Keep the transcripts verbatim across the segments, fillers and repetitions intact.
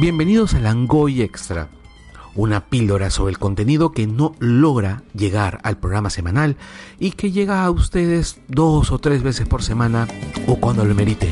Bienvenidos a Langoy Extra, una píldora sobre el contenido que no logra llegar al programa semanal y que llega a ustedes dos o tres veces por semana o cuando lo merite.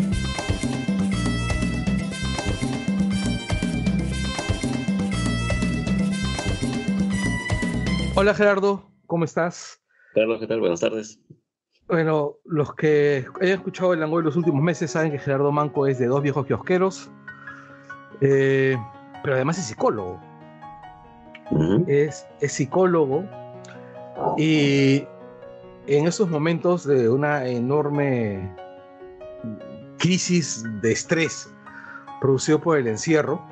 Hola Gerardo, ¿cómo estás? Carlos, ¿qué tal? Buenas tardes. Bueno, los que hayan escuchado el Langoy los últimos meses saben que Gerardo Manco es de Dos Viejos Kiosqueros, eh, pero además es psicólogo. Uh-huh. Es, es psicólogo y en esos momentos de una enorme crisis de estrés producido por el encierro,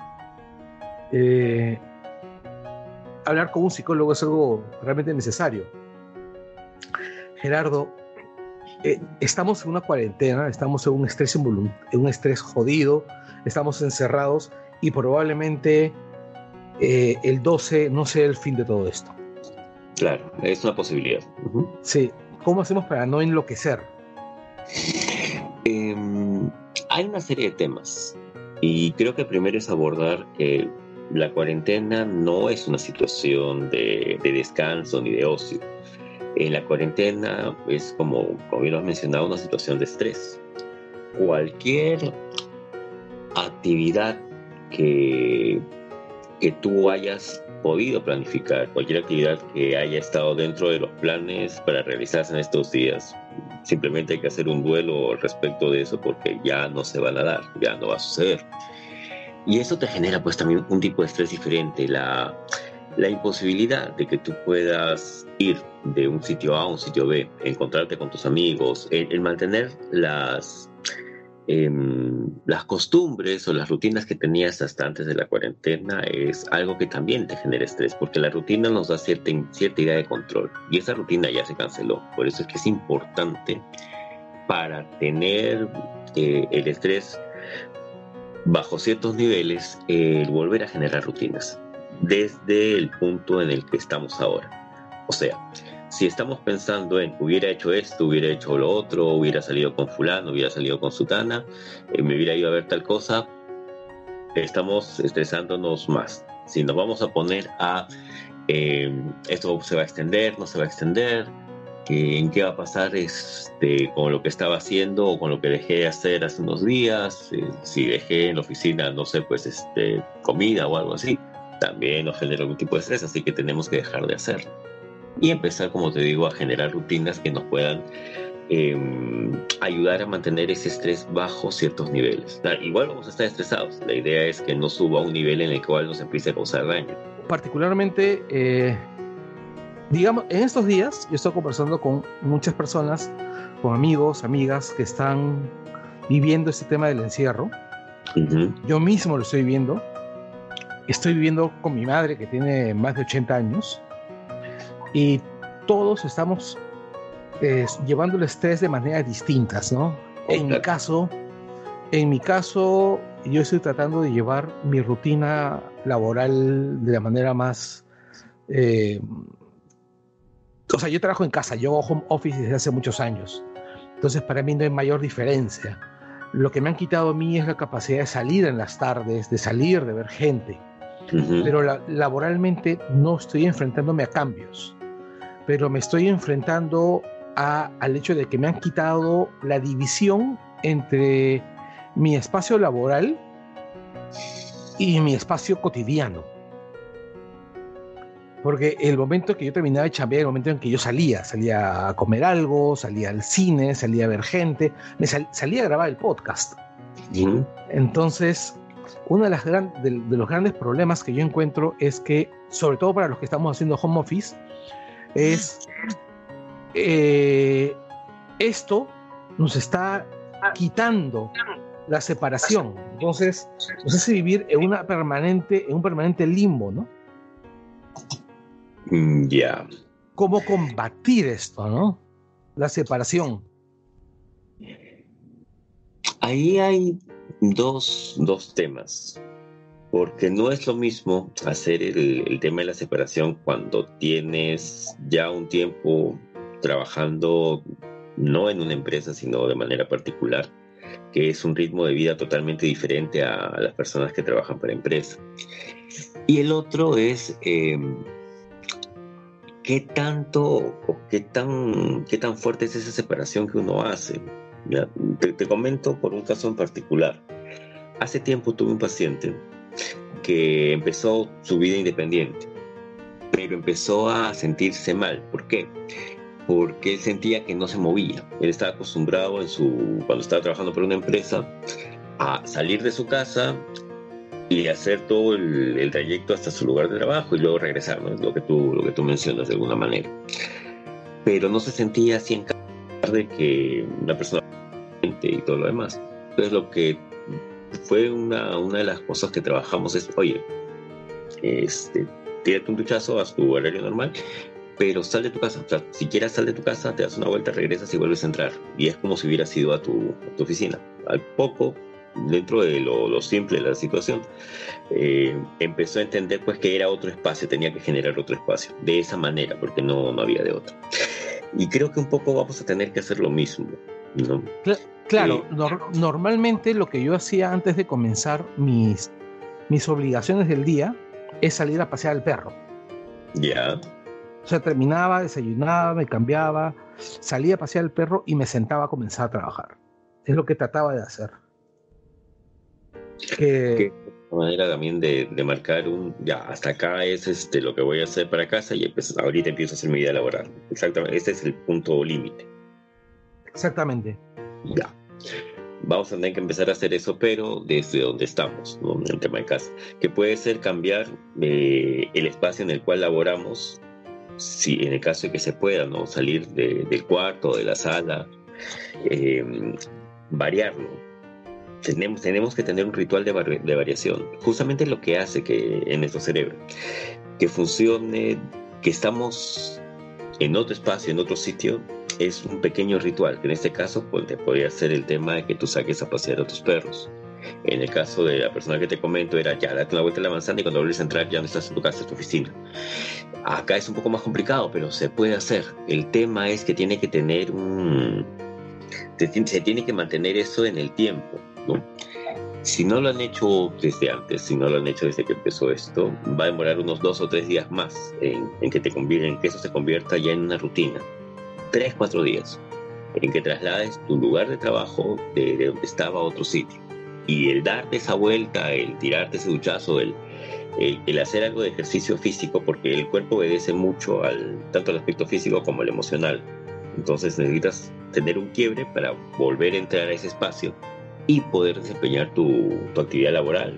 eh, hablar con un psicólogo es algo realmente necesario. Gerardo, eh, estamos en una cuarentena, estamos en un estrés involunt- en un estrés jodido, estamos encerrados y probablemente eh, el doce no sea el fin de todo esto. Claro, es una posibilidad. Uh-huh. Sí, ¿cómo hacemos para no enloquecer? Eh, hay una serie de temas y creo que primero es abordar que la cuarentena no es una situación de, de descanso ni de ocio. En la cuarentena es, como, como bien lo has mencionado, una situación de estrés. Cualquier actividad que, que tú hayas podido planificar, cualquier actividad que haya estado dentro de los planes para realizarse en estos días, simplemente hay que hacer un duelo respecto de eso porque ya no se van a dar, ya no va a suceder. Y eso te genera pues también un tipo de estrés diferente, la, la imposibilidad de que tú puedas ir de un sitio A a un sitio B, encontrarte con tus amigos, el, el mantener las... Eh, las costumbres o las rutinas que tenías hasta antes de la cuarentena es algo que también te genera estrés, porque la rutina nos da cierta, cierta idea de control y esa rutina ya se canceló. Por eso es que es importante para tener eh, el estrés bajo ciertos niveles, eh, volver a generar rutinas desde el punto en el que estamos ahora. O sea, si estamos pensando en hubiera hecho esto, hubiera hecho lo otro, hubiera salido con fulano, hubiera salido con sutana, eh, me hubiera ido a ver tal cosa, estamos estresándonos más. Si nos vamos a poner a eh, esto se va a extender, no se va a extender, eh, en qué va a pasar este, con lo que estaba haciendo o con lo que dejé de hacer hace unos días, eh, si dejé en la oficina, no sé, pues este, comida o algo así, también nos genera algún tipo de estrés, así que tenemos que dejar de hacerlo. Y empezar, como te digo, a generar rutinas que nos puedan eh, ayudar a mantener ese estrés bajo ciertos niveles. Igual vamos a estar estresados. La idea es que no suba a un nivel en el cual nos empiece a causar daño. Particularmente, eh, digamos, en estos días yo estoy conversando con muchas personas, con amigos, amigas que están viviendo este tema del encierro. Uh-huh. Yo mismo lo estoy viviendo. Estoy viviendo con mi madre que tiene más de ochenta años. Y todos estamos eh, llevando el estrés de maneras distintas, ¿no? En mi caso, en mi caso, yo estoy tratando de llevar mi rutina laboral de la manera más... Eh, o sea, yo trabajo en casa, yo hago home office desde hace muchos años. Entonces, para mí no hay mayor diferencia. Lo que me han quitado a mí es la capacidad de salir en las tardes, de salir, de ver gente. Uh-huh. Pero la, laboralmente no estoy enfrentándome a cambios. Pero me estoy enfrentando a, al hecho de que me han quitado la división entre mi espacio laboral y mi espacio cotidiano. Porque el momento que yo terminaba de chambear, el momento en que yo salía, salía a comer algo, salía al cine, salía a ver gente, me sal, salía a grabar el podcast. Uh-huh. Entonces, uno de, las gran, de, de los grandes problemas que yo encuentro es que, sobre todo para los que estamos haciendo home office, es eh, esto nos está quitando la separación. Entonces nos hace vivir en una permanente, en un permanente limbo, ¿no? Ya. Mm, yeah. ¿Cómo combatir esto, no? La separación. Ahí hay dos, dos temas. Porque no es lo mismo hacer el, el tema de la separación cuando tienes ya un tiempo trabajando no en una empresa, sino de manera particular, que es un ritmo de vida totalmente diferente a las personas que trabajan para empresa. Y el otro es eh, qué tanto o qué tan, qué tan fuerte es esa separación que uno hace. Ya, te, te comento por un caso en particular. Hace tiempo tuve un paciente que empezó su vida independiente, pero empezó a sentirse mal. ¿Por qué? Porque él sentía que no se movía. Él estaba acostumbrado en su, cuando estaba trabajando para una empresa a salir de su casa y hacer todo el, el trayecto hasta su lugar de trabajo y luego regresar, ¿no? Es lo que tú, lo que tú mencionas de alguna manera. Pero no se sentía así en casa de que una persona y todo lo demás. Entonces lo que fue una, una de las cosas que trabajamos es, oye, este, tírate un duchazo, haz tu horario normal, pero sal de tu casa. O sea, si quieres sal de tu casa, te das una vuelta, regresas y vuelves a entrar. Y es como si hubieras ido a tu, a tu oficina. Al poco, dentro de lo, lo simple de la situación, eh, empezó a entender pues que era otro espacio, tenía que generar otro espacio. De esa manera, porque no, no había de otra. Y creo que un poco vamos a tener que hacer lo mismo, ¿no? Claro, eh, nor- normalmente lo que yo hacía antes de comenzar mis, mis obligaciones del día es salir a pasear al perro. Ya. O sea, terminaba, desayunaba, me cambiaba, salía a pasear al perro y me sentaba a comenzar a trabajar. Es lo que trataba de hacer. Que Que, es una manera también de, de marcar un, ya, hasta acá es este, lo que voy a hacer para casa y pues, ahorita empiezo a hacer mi vida laboral. Exactamente, este es el punto límite. exactamente. Ya. Vamos a tener que empezar a hacer eso, pero desde donde estamos, ¿no? En el tema de casa. Que puede ser cambiar eh, el espacio en el cual laboramos, si en el caso de que se pueda, ¿no? Salir de, del cuarto, de la sala, eh, variarlo. Tenemos, tenemos que tener un ritual de, vari- de variación. Justamente lo que hace que en nuestro cerebro, que funcione, que estamos en otro espacio, en otro sitio, es un pequeño ritual, que en este caso pues, te podría ser el tema de que tú saques a pasear a tus perros. En el caso de la persona que te comento era ya, date una vuelta a la manzana y cuando vuelves a entrar ya no estás en tu casa, en tu oficina. Acá es un poco más complicado, pero se puede hacer. El tema es que tiene que tener un... se tiene que mantener eso en el tiempo, ¿no? Si no lo han hecho desde antes, si no lo han hecho desde que empezó esto, va a demorar unos dos o tres días más en, en que te convier- en que eso se convierta ya en una rutina. Tres, cuatro días en que traslades tu lugar de trabajo de, de donde estaba a otro sitio. Y el darte esa vuelta, el tirarte ese duchazo, el, el, el hacer algo de ejercicio físico, porque el cuerpo obedece mucho al, tanto al aspecto físico como al emocional. Entonces necesitas tener un quiebre para volver a entrar a ese espacio y poder desempeñar tu, tu actividad laboral.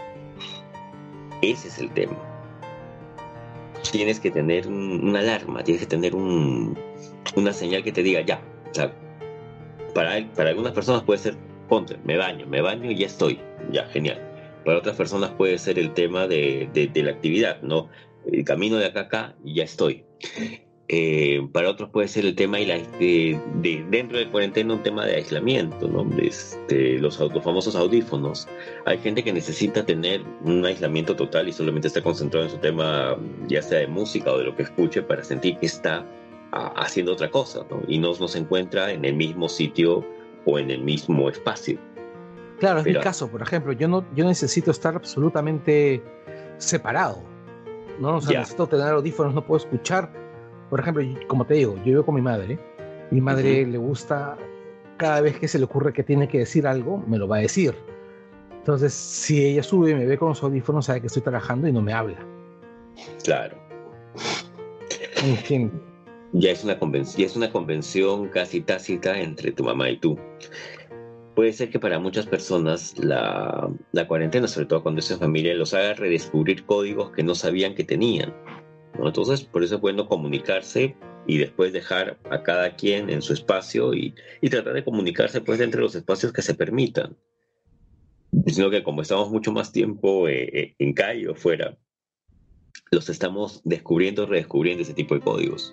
Ese es el tema. Tienes que tener un, una alarma, tienes que tener un, una señal que te diga ya. O sea, para, para algunas personas puede ser, ponte, me baño, me baño y ya estoy, ya, genial. Para otras personas puede ser el tema de, de, de la actividad, ¿no? El camino de acá a acá y ya estoy. Eh, para otros puede ser el tema y la, de, de, dentro de cuarentena un tema de aislamiento, ¿no? Este, los, los famosos audífonos. Hay gente que necesita tener un aislamiento total y solamente está concentrado en su tema, ya sea de música o de lo que escuche, para sentir que está a, haciendo otra cosa, ¿no? Y no, no se encuentra en el mismo sitio o en el mismo espacio. Claro, es Pero, mi caso, por ejemplo. Yo no, yo necesito estar absolutamente separado, ¿no? O sea, ya. necesito tener audífonos, no puedo escuchar. Por ejemplo, como te digo, yo vivo con mi madre. Mi madre uh-huh. le gusta, cada vez que se le ocurre que tiene que decir algo, me lo va a decir. Entonces, si ella sube y me ve con los audífonos, sabe que estoy trabajando y no me habla. Claro. En fin. Ya es una convención, ya es una convención casi tácita entre tu mamá y tú. Puede ser que para muchas personas la, la cuarentena, sobre todo cuando es en familia, los haga redescubrir códigos que no sabían que tenían, ¿no? Entonces, por eso es bueno comunicarse y después dejar a cada quien en su espacio y, y tratar de comunicarse pues entre los espacios que se permitan. Sino que como estamos mucho más tiempo eh, en calle o fuera, los estamos descubriendo, redescubriendo ese tipo de códigos.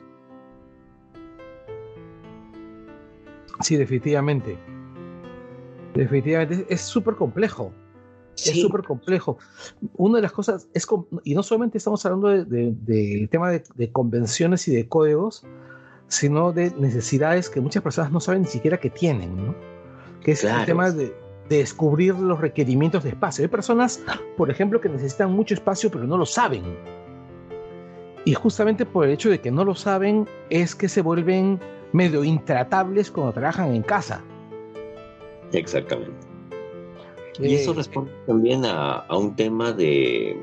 Sí, definitivamente. Definitivamente es súper complejo. Sí. Es súper complejo. Una de las cosas es, y no solamente estamos hablando del de, de, de tema de, de convenciones y de códigos, sino de necesidades que muchas personas no saben ni siquiera que tienen, ¿no? que es Claro. el tema de, de descubrir los requerimientos de espacio. Hay personas, por ejemplo, que necesitan mucho espacio pero no lo saben. Y justamente por el hecho de que no lo saben es que se vuelven medio intratables cuando trabajan en casa. Exactamente. Y eso Eh, responde también a, a un tema de,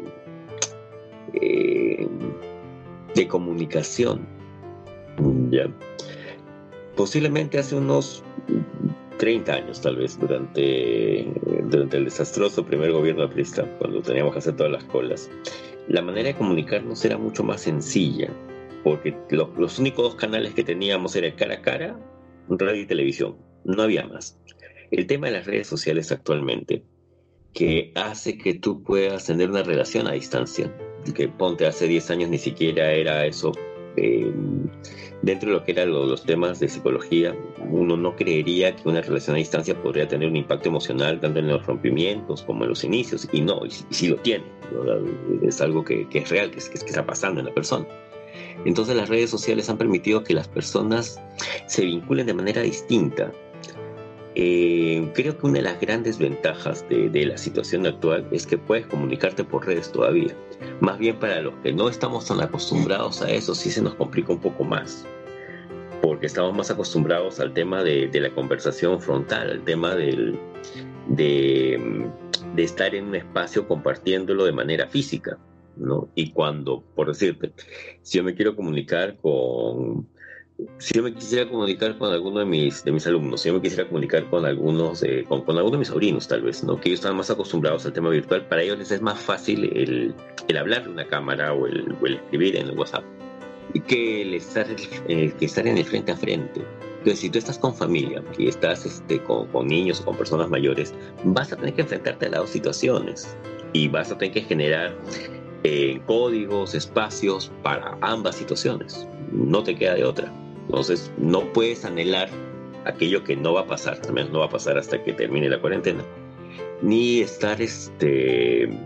eh, de comunicación. ¿Ya? Posiblemente hace unos treinta años, tal vez, durante, durante el desastroso primer gobierno aprista, cuando teníamos que hacer todas las colas, la manera de comunicarnos era mucho más sencilla, porque lo, los únicos dos canales que teníamos eran cara a cara, radio y televisión, no había más. El tema de las redes sociales actualmente, que hace que tú puedas tener una relación a distancia, que ponte hace diez años ni siquiera era eso. Eh, dentro de lo que eran lo, los temas de psicología, uno no creería que una relación a distancia podría tener un impacto emocional tanto en los rompimientos como en los inicios, y no, y, y sí lo tiene, ¿verdad? Es algo que, que es real, que, es, que está pasando en la persona. Entonces las redes sociales han permitido que las personas se vinculen de manera distinta. Eh, creo que una de las grandes ventajas de, de la situación actual es que puedes comunicarte por redes todavía. Más bien para los que no estamos tan acostumbrados a eso, sí se nos complica un poco más. Porque estamos más acostumbrados al tema de, de la conversación frontal, al tema del, de, de estar en un espacio compartiéndolo de manera física, ¿no? Y cuando, por decirte, si yo me quiero comunicar con... Si yo me quisiera comunicar con alguno de mis, de mis alumnos, si yo me quisiera comunicar con algunos, eh, con, con alguno de mis sobrinos tal vez, ¿no? Que ellos están más acostumbrados al tema virtual, para ellos les es más fácil el, el hablar de una cámara o el, o el escribir en el WhatsApp, y que el estar, eh, que estar en el frente a frente. Entonces, si tú estás con familia y estás este, con, con niños o con personas mayores, vas a tener que enfrentarte a las dos situaciones y vas a tener que generar eh, códigos, espacios para ambas situaciones. No te queda de otra. Entonces, no puedes anhelar aquello que no va a pasar, al menos no va a pasar hasta que termine la cuarentena, ni estar este, eh,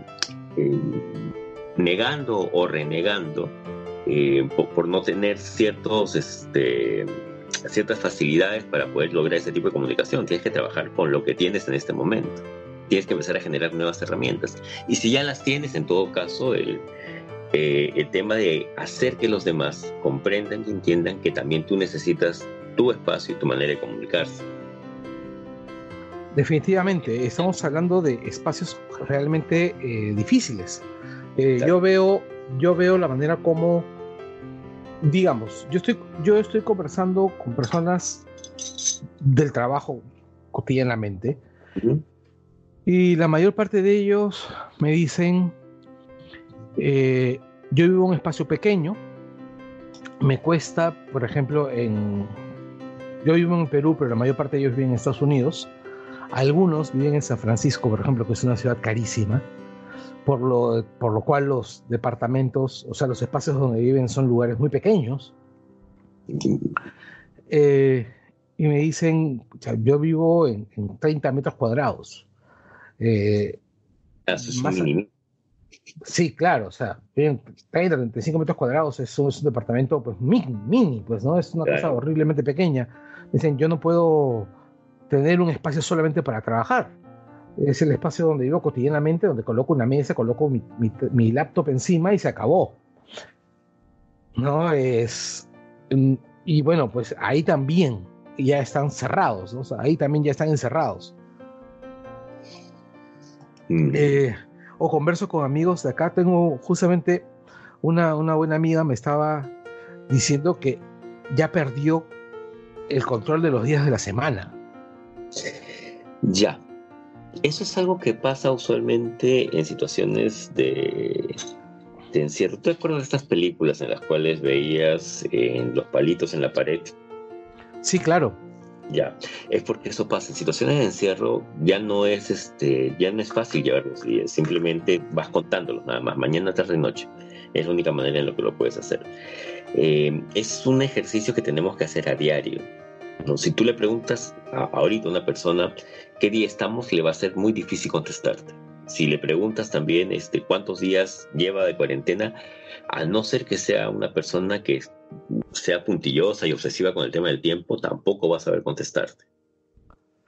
negando o renegando eh, por, por no tener ciertos, este, ciertas facilidades para poder lograr ese tipo de comunicación. Tienes que trabajar con lo que tienes en este momento. Tienes que empezar a generar nuevas herramientas. Y si ya las tienes, en todo caso, el... Eh, el tema de hacer que los demás comprendan y entiendan que también tú necesitas tu espacio y tu manera de comunicarse. Definitivamente, estamos hablando de espacios realmente eh, difíciles. Eh, Claro. yo veo, yo veo la manera como, digamos, yo estoy, yo estoy conversando con personas del trabajo cotidianamente, Uh-huh. y la mayor parte de ellos me dicen, eh, yo vivo en un espacio pequeño, me cuesta, por ejemplo, en, yo vivo en Perú, pero la mayor parte de ellos viven en Estados Unidos. Algunos viven en San Francisco, por ejemplo, que es una ciudad carísima, por lo, por lo cual los departamentos, o sea, los espacios donde viven son lugares muy pequeños. Eh, y me dicen, o sea, yo vivo en, en treinta metros cuadrados. Eh, Eso es un más, mínimo. sí, claro, o sea, treinta, treinta y cinco metros cuadrados es un, es un departamento pues mini, mini, pues, ¿no? Es una Claro. cosa horriblemente pequeña. Dicen, yo no puedo tener un espacio solamente para trabajar. Es el espacio donde vivo cotidianamente, donde coloco una mesa, coloco mi, mi, mi laptop encima y se acabó. No es... Y bueno, pues ahí también ya están cerrados, ¿no? O sea, ahí también ya están encerrados. Mm. Eh, o converso con amigos de acá. Tengo justamente una, una buena amiga me estaba diciendo que ya perdió el control de los días de la semana. Ya. Eso es algo que pasa usualmente en situaciones de, de encierro. ¿Te acuerdas de estas películas en las cuales veías eh, los palitos en la pared? Sí, claro. Ya, es porque eso pasa. En situaciones de encierro ya no es este, ya no es fácil llevar los días. Simplemente vas contándolos nada más, mañana, tarde y noche. Es la única manera en la que lo puedes hacer. Eh, es un ejercicio que tenemos que hacer a diario, ¿no? Si tú le preguntas a, ahorita a una persona qué día estamos, le va a ser muy difícil contestarte. Si le preguntas también este, cuántos días lleva de cuarentena, a no ser que sea una persona que sea puntillosa y obsesiva con el tema del tiempo, tampoco va a saber contestarte.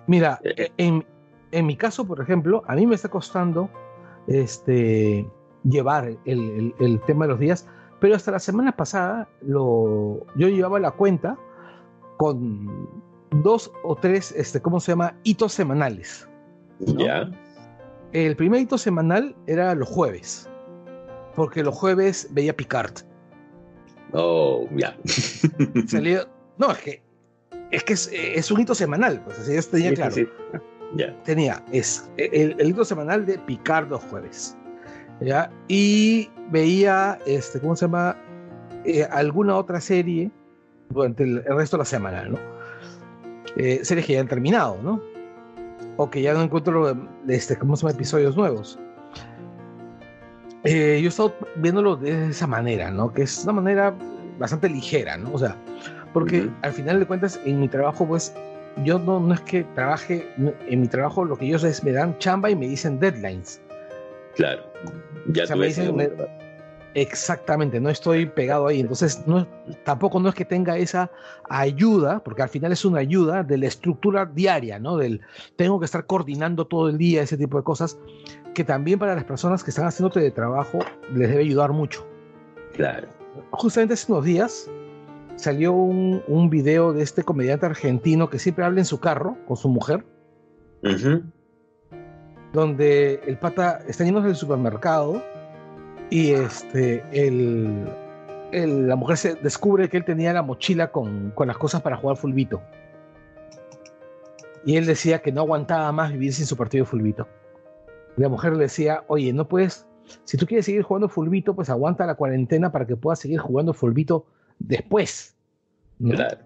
Mira, Eh, en, en mi caso, por ejemplo, a mí me está costando este, llevar el, el- el tema de los días, pero hasta la semana pasada lo, yo llevaba la cuenta con dos o tres, este, ¿cómo se llama? Hitos semanales, ¿no? ya. El primer hito semanal era los jueves, porque los jueves veía Picard. Oh, ya. Salía, no, es que es, que es, es un hito semanal, pues así yo tenía Sí, sí, claro. sí. Ya. Tenía es el, el hito semanal de Picard los jueves, ¿ya? Y veía, este, ¿cómo se llama? Eh, alguna otra serie durante el, el resto de la semana, ¿no? Eh, series que ya han terminado, ¿no? O que ya no encuentro, este, ¿cómo se llama? Episodios nuevos. Eh, yo he estado viéndolo de esa manera, ¿no? Que es una manera bastante ligera, ¿no? O sea, porque Ujú. al final de cuentas, en mi trabajo, pues, yo no, no es que trabaje, no, en mi trabajo lo que ellos es, me dan chamba y me dicen deadlines. Claro. O Ya sea, tú me ves en el dicen, me- mundo. exactamente, no estoy pegado ahí. Entonces, no, tampoco no es que tenga esa ayuda, porque al final es una ayuda de la estructura diaria, ¿no? Del tengo que estar coordinando todo el día, ese tipo de cosas, que también para las personas que están haciendo teletrabajo les debe ayudar mucho. Claro. Justamente hace unos días salió un, un video de este comediante argentino que siempre habla en su carro con su mujer, Ujú. donde el pata está yendo del supermercado y este, el, el- la mujer se descubre que él tenía la mochila con, con las cosas para jugar fulbito. Y él decía que no aguantaba más vivir sin su partido de fulbito. Y la mujer le decía, oye, no puedes, si tú quieres seguir jugando fulbito, pues aguanta la cuarentena para que puedas seguir jugando fulbito después, ¿no? Claro.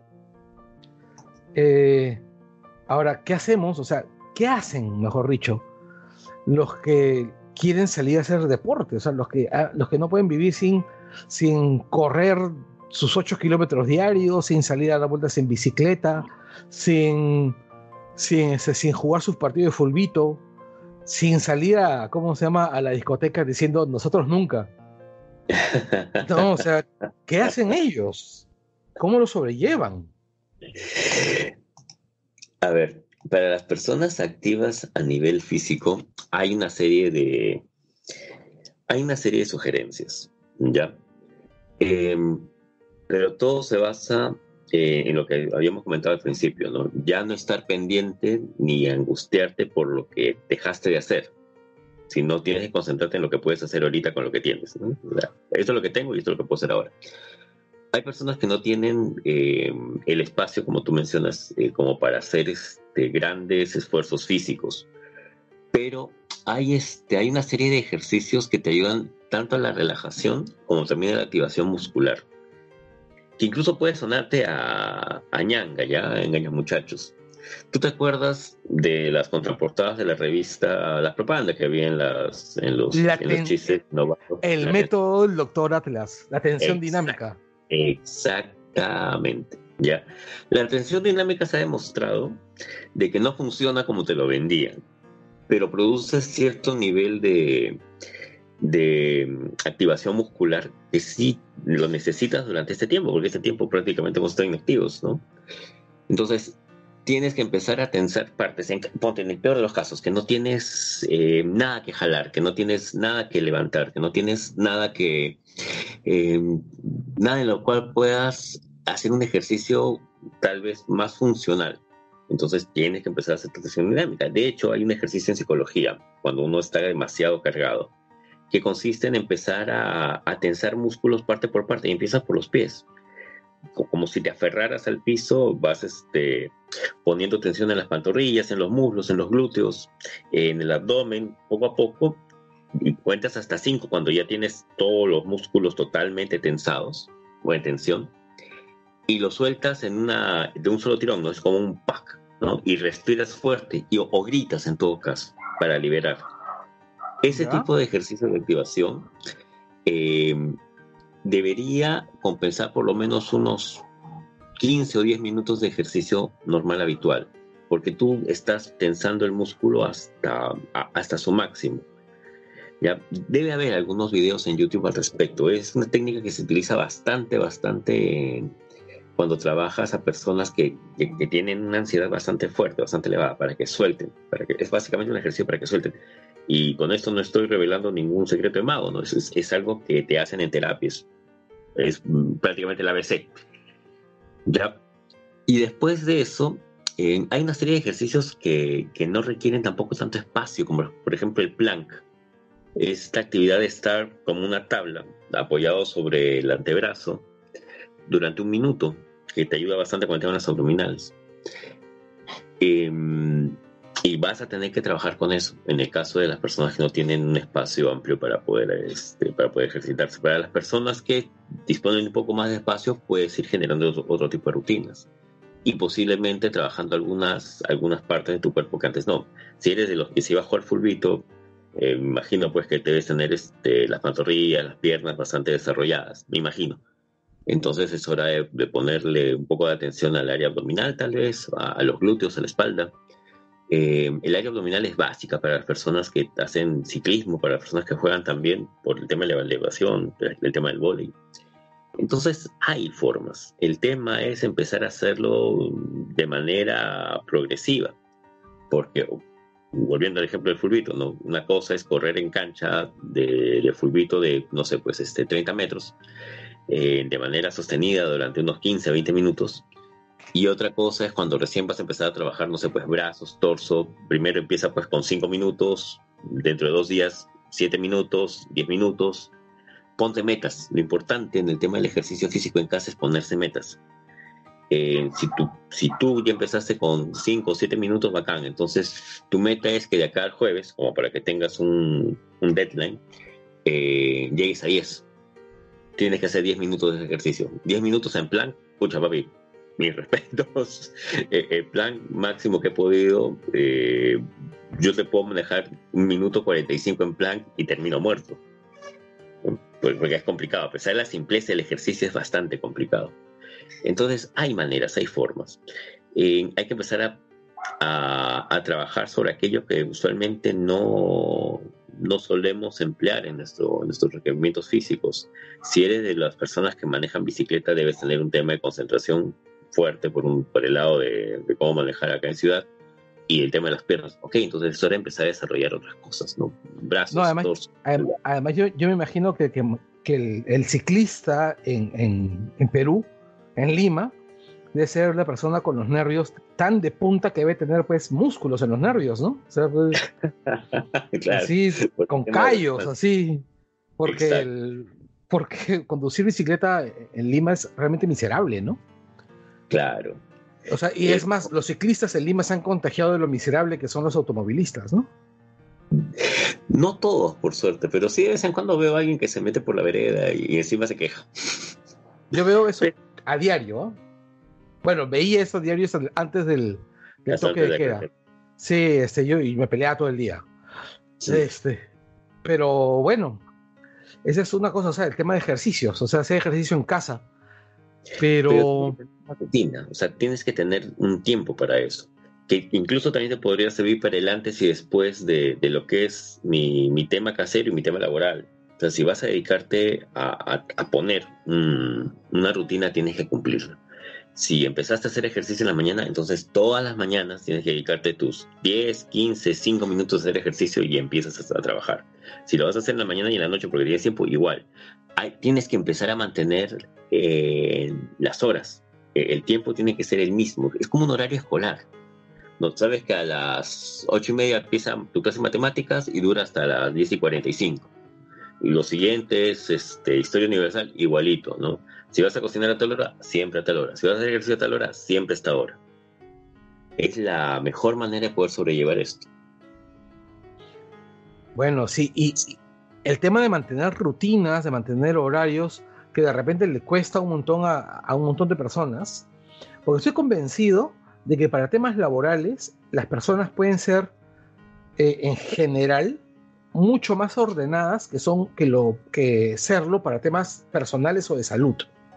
Eh, ahora, ¿qué hacemos? O sea, ¿qué hacen, mejor dicho, los que quieren salir a hacer deporte? O sea, los que, ah, los que no pueden vivir sin, sin correr sus ocho kilómetros diarios, sin salir a dar vueltas en bicicleta, sin, sin, ese, sin jugar sus partidos de fulbito, sin salir a, ¿cómo se llama?, a la discoteca diciendo nosotros nunca. No, o sea, ¿qué hacen ellos? ¿Cómo lo sobrellevan? A ver, para las personas activas a nivel físico, hay una serie de, hay una serie de sugerencias, ¿ya? Em, pero todo se basa eh, en lo que habíamos comentado al principio, ¿no? Ya no estar pendiente ni angustiarte por lo que dejaste de hacer, sino tienes que concentrarte en lo que puedes hacer ahorita con lo que tienes, ¿no? O sea, esto es lo que tengo y esto es lo que puedo hacer ahora. Hay personas que no tienen eh, el espacio, como tú mencionas, eh, como para hacer este, grandes esfuerzos físicos, pero hay, este, hay una serie de ejercicios que te ayudan tanto a la relajación como también a la activación muscular, que incluso puede sonarte a, a ñanga, ya, engaña muchachos. ¿Tú te acuerdas de las contraportadas de la revista, las propagandas que había en, las, en, los, La en los ten- chistes novatos? el La método del doctor Atlas, la tensión Exacto. dinámica. Exactamente, ¿ya? La atención dinámica se ha demostrado de que no funciona como te lo vendían, pero produce cierto nivel de, de mm, activación muscular que sí lo necesitas durante este tiempo, porque este tiempo prácticamente hemos estado inactivos, ¿no? Entonces, tienes que empezar a tensar partes. En, ponte en el peor de los casos, que no tienes eh, nada que jalar, que no tienes nada que levantar, que no tienes nada que... eh, nada en lo cual puedas hacer un ejercicio tal vez más funcional. Entonces tienes que empezar a hacer tensión dinámica. De hecho, hay un ejercicio en psicología, cuando uno está demasiado cargado, que consiste en empezar a, a tensar músculos parte por parte, y empiezas por los pies. Como si te aferraras al piso, vas este, poniendo tensión en las pantorrillas, en los muslos, en los glúteos, en el abdomen, poco a poco, y cuentas hasta cinco cuando ya tienes todos los músculos totalmente tensados o en tensión, y lo sueltas en una, de un solo tirón, ¿no? Es como un pack, ¿no? Y respiras fuerte y, o gritas en todo caso para liberar. Ese ¿Ya? tipo de ejercicio de activación eh, debería compensar por lo menos unos quince o diez minutos de ejercicio normal habitual, porque tú estás tensando el músculo hasta, hasta su máximo. Ya, debe haber algunos videos en YouTube al respecto. Es una técnica que se utiliza bastante, bastante cuando trabajas a personas que, que, que tienen una ansiedad bastante fuerte, bastante elevada, para que suelten, para que, es básicamente un ejercicio para que suelten. Y con esto no estoy revelando ningún secreto de mago, ¿no? Es, es, es algo que te hacen en terapias. Es mm, prácticamente el A B C. ¿Ya? Y después de eso, eh, hay una serie de ejercicios que, que no requieren tampoco tanto espacio, como por ejemplo el plank. Esta actividad de estar como una tabla apoyado sobre el antebrazo durante un minuto, que te ayuda bastante con el tema de las abdominales. Eh, y vas a tener que trabajar con eso en el caso de las personas que no tienen un espacio amplio para poder, este, para poder ejercitarse. Para las personas que disponen de un poco más de espacio, puedes ir generando otro, otro tipo de rutinas y posiblemente trabajando algunas, algunas partes de tu cuerpo que antes no. Si eres de los que se iba a jugar fulbito, eh, me imagino pues que debes tener este, las pantorrillas, las piernas bastante desarrolladas, me imagino. Entonces es hora de, de ponerle un poco de atención al área abdominal, tal vez, a, a los glúteos, a la espalda. Eh, el área abdominal es básica para las personas que hacen ciclismo, para las personas que juegan también por el tema de la elevación, el tema del vóley. Entonces hay formas. El tema es empezar a hacerlo de manera progresiva, porque volviendo al ejemplo del fulbito, ¿no? Una cosa es correr en cancha de, de fulbito de, no sé, pues este, treinta metros, eh, de manera sostenida durante unos quince a veinte minutos. Y otra cosa es cuando recién vas a empezar a trabajar, no sé, pues brazos, torso. Primero empieza pues con cinco minutos, dentro de dos días, siete minutos, diez minutos. Ponte metas. Lo importante en el tema del ejercicio físico en casa es ponerse metas. Eh, si, tú, si tú ya empezaste con cinco o siete minutos, bacán. Entonces, tu meta es que de acá al jueves, como para que tengas un, un deadline, eh, llegues a diez. Tienes que hacer diez minutos de ejercicio. diez minutos en plan, pucha papi, mis respetos. Eh, el plan máximo que he podido, eh, yo te puedo manejar un minuto cuarenta y cinco en plan y termino muerto. Porque es complicado. A pesar de la simpleza del ejercicio, es bastante complicado. Entonces, hay maneras, hay formas. Eh, hay que empezar a, a, a trabajar sobre aquello que usualmente no, no solemos emplear en, nuestro, en nuestros requerimientos físicos. Si eres de las personas que manejan bicicleta, debes tener un tema de concentración fuerte por, un, por el lado de, de cómo manejar acá en ciudad. Y el tema de las piernas, ok, entonces es hora de empezar a desarrollar otras cosas, ¿no? Brazos, no, además, torso. Además, además yo, yo me imagino que, que, que el, el ciclista en, en, en Perú, en Lima, debe ser la persona con los nervios tan de punta que debe tener pues músculos en los nervios, ¿no? O sea, pues, claro, así, con callos, así, porque, el, porque conducir bicicleta en Lima es realmente miserable, ¿no? Claro. O sea, y es más, los ciclistas en Lima se han contagiado de lo miserable que son los automovilistas, ¿no? No todos, por suerte, pero sí de vez en cuando veo a alguien que se mete por la vereda y encima se queja. Yo veo eso a diario, ¿eh? Bueno, veía eso a diario antes del, del toque de, de queda. Crecer. Sí, este, yo y me peleaba todo el día. Sí. Este, pero bueno, esa es una cosa, o sea, el tema de ejercicios, o sea, hacer ejercicio en casa. Pero... pero una rutina, o sea, tienes que tener un tiempo para eso, que incluso también te podría servir para el antes y después de, de lo que es mi, mi tema casero y mi tema laboral. O sea, si vas a dedicarte a, a, a poner un, una rutina, tienes que cumplirla. Si empezaste a hacer ejercicio en la mañana, entonces todas las mañanas tienes que dedicarte tus diez, quince, cinco minutos a hacer ejercicio y empiezas a, a trabajar. Si lo vas a hacer en la mañana y en la noche porque tienes tiempo, igual. Hay, tienes que empezar a mantener eh, las horas. Eh, el tiempo tiene que ser el mismo. Es como un horario escolar. ¿No? Sabes que a las ocho y media empieza tu clase de matemáticas y dura hasta las diez y cuarenta y cinco. Y lo siguiente es este, historia universal, igualito, ¿no? Si vas a cocinar a tal hora, siempre a tal hora. Si vas a hacer ejercicio a tal hora, siempre a esta hora. Es la mejor manera de poder sobrellevar esto. Bueno, sí, y, y el tema de mantener rutinas, de mantener horarios, que de repente le cuesta un montón a, a un montón de personas, porque estoy convencido de que para temas laborales las personas pueden ser, eh, en general, mucho más ordenadas que son que lo que serlo para temas personales o de salud.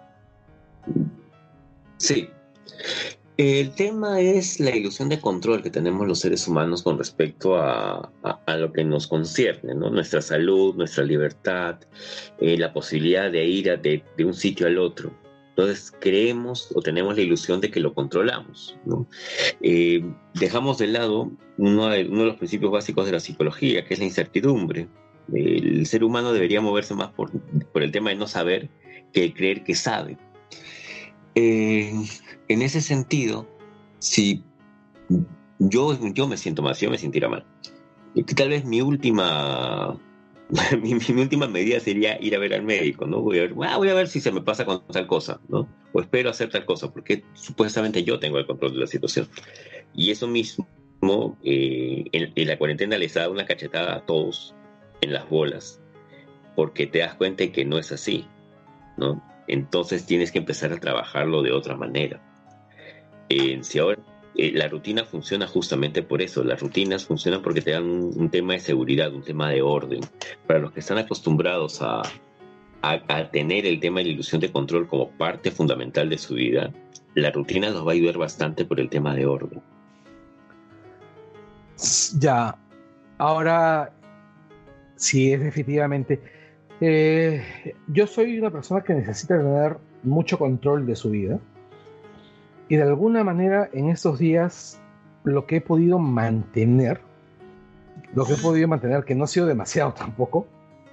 Sí. El tema es la ilusión de control que tenemos los seres humanos con respecto a, a, a lo que nos concierne, ¿no? Nuestra salud, nuestra libertad, eh, la posibilidad de ir a de, de un sitio al otro. Entonces creemos o tenemos la ilusión de que lo controlamos, ¿no? Eh, dejamos de lado uno de, uno de los principios básicos de la psicología, que es la incertidumbre. El ser humano debería moverse más por, por el tema de no saber que el creer que sabe. Eh, en ese sentido, si yo, yo me siento mal, si yo me sintiera mal, tal vez mi última... Mi, mi última medida sería ir a ver al médico, ¿no? Voy a ver, ah, voy a ver si se me pasa con tal cosa, ¿no? O espero hacer tal cosa, porque supuestamente yo tengo el control de la situación. Y eso mismo, eh, en, en la cuarentena les da una cachetada a todos en las bolas, porque te das cuenta de que no es así, ¿no? Entonces tienes que empezar a trabajarlo de otra manera. Eh, si ahora Eh, la rutina funciona justamente por eso. Las rutinas funcionan porque te dan un, un tema de seguridad, un tema de orden. Para los que están acostumbrados a, a, a tener el tema de la ilusión de control como parte fundamental de su vida, la rutina los va a ayudar bastante por el tema de orden. Ya, ahora sí, es efectivamente. Eh, yo soy una persona que necesita tener mucho control de su vida. Y de alguna manera en estos días lo que he podido mantener, lo que he podido mantener, que no ha sido demasiado tampoco,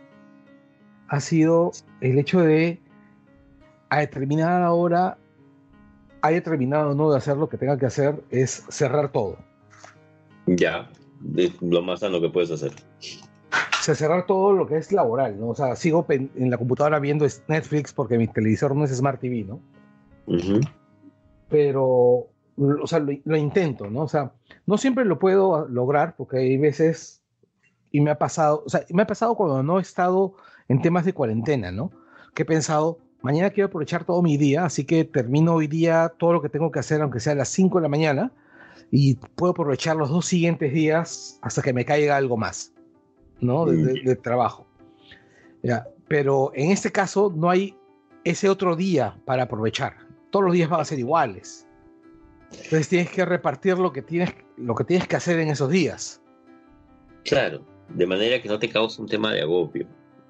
ha sido el hecho de a determinada hora, haya terminado o no de hacer lo que tenga que hacer, es cerrar todo. Ya, es lo más sano que puedes hacer. O sea, cerrar todo lo que es laboral, ¿no? O sea, sigo pen- en la computadora viendo Netflix porque mi televisor no es Smart T V, ¿no? Uh-huh. Pero, o sea, lo, lo intento, ¿no? O sea, no siempre lo puedo lograr porque hay veces, y me ha pasado, o sea, me ha pasado cuando no he estado en temas de cuarentena, ¿no? Que he pensado, mañana quiero aprovechar todo mi día, así que termino hoy día todo lo que tengo que hacer, aunque sea a las cinco de la mañana, y puedo aprovechar los dos siguientes días hasta que me caiga algo más, ¿no? De, de, de trabajo. Ya, pero en este caso no hay ese otro día para aprovechar. Todos los días van a ser iguales. Entonces tienes que repartir lo que tienes, lo que tienes que hacer en esos días. Claro, de manera que no te cause un tema de agobio.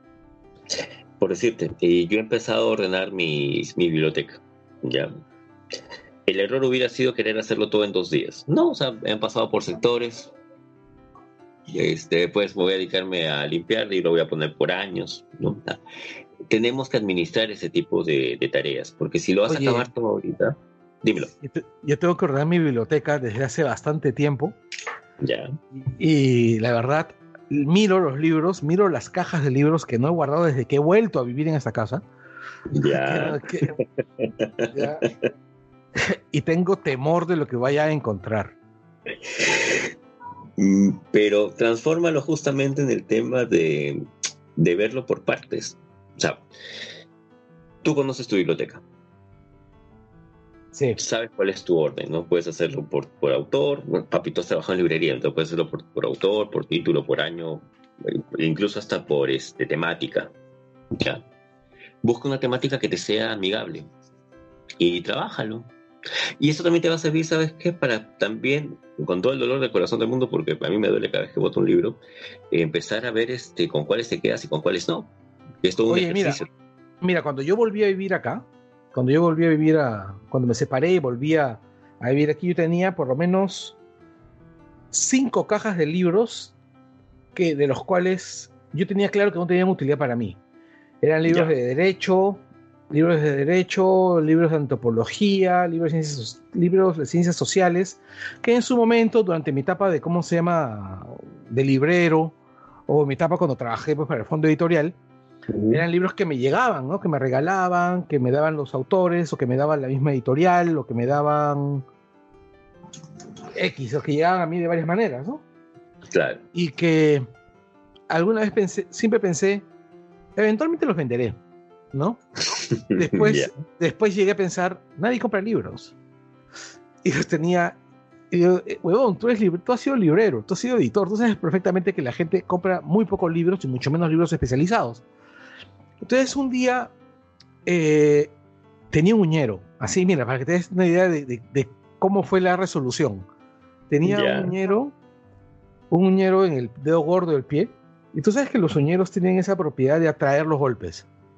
Por decirte, eh, yo he empezado a ordenar mi, mi biblioteca, ¿ya? El error hubiera sido querer hacerlo todo en dos días. No, o sea, han pasado por sectores. Este, pues voy a dedicarme a limpiar y lo voy a poner por años, ¿no? Tenemos que administrar ese tipo de, de tareas, porque si lo vas Oye, a acabar todo ahorita, dímelo. Yo, te, yo tengo que ordenar mi biblioteca desde hace bastante tiempo. Ya. Y, y la verdad, miro los libros, miro las cajas de libros que no he guardado desde que he vuelto a vivir en esta casa. Ya. que, que, ya. Y tengo temor de lo que vaya a encontrar. Pero transfórmalo justamente en el tema de, de verlo por partes. O sea, tú conoces tu biblioteca. Sí. Sabes cuál es tu orden, ¿no? Puedes hacerlo por, por autor. Bueno, Papito has trabajado en librería, entonces puedes hacerlo por, por autor, por título, por año, incluso hasta por este, temática. ¿Ya? Busca una temática que te sea amigable y trabájalo. Y eso también te va a servir, ¿sabes qué? Para también, con todo el dolor del corazón del mundo, porque a mí me duele cada vez que boto un libro, eh, empezar a ver este, con cuáles te quedas y con cuáles no. Es todo un Oye, ejercicio. Mira, mira, cuando yo volví a vivir acá, cuando yo volví a vivir a, cuando me separé y volví a, a vivir aquí, yo tenía por lo menos cinco cajas de libros que, de los cuales yo tenía claro que no tenían utilidad para mí. Eran libros ya. de derecho, libros de derecho, libros de antropología, libros de, ciencias, libros de ciencias sociales, que en su momento, durante mi etapa de, ¿cómo se llama?, de librero, o mi etapa cuando trabajé pues, para el fondo editorial, uh-huh. eran libros que me llegaban, ¿no?, que me regalaban, que me daban los autores, o que me daban la misma editorial, o que me daban X, o que llegaban a mí de varias maneras, ¿no? Claro. Y que alguna vez pensé, siempre pensé, eventualmente los venderé, ¿no? Después, yeah. después llegué a pensar, nadie compra libros. Y yo tenía, y yo, huevón, tú, eres libre, tú has sido librero, tú has sido editor, tú sabes perfectamente que la gente compra muy pocos libros y mucho menos libros especializados. Entonces un día eh, tenía un uñero, así, mira, para que te des una idea de, de, de cómo fue la resolución. Tenía yeah. un uñero, un uñero en el dedo gordo del pie, y tú sabes que los uñeros tienen esa propiedad de atraer los golpes.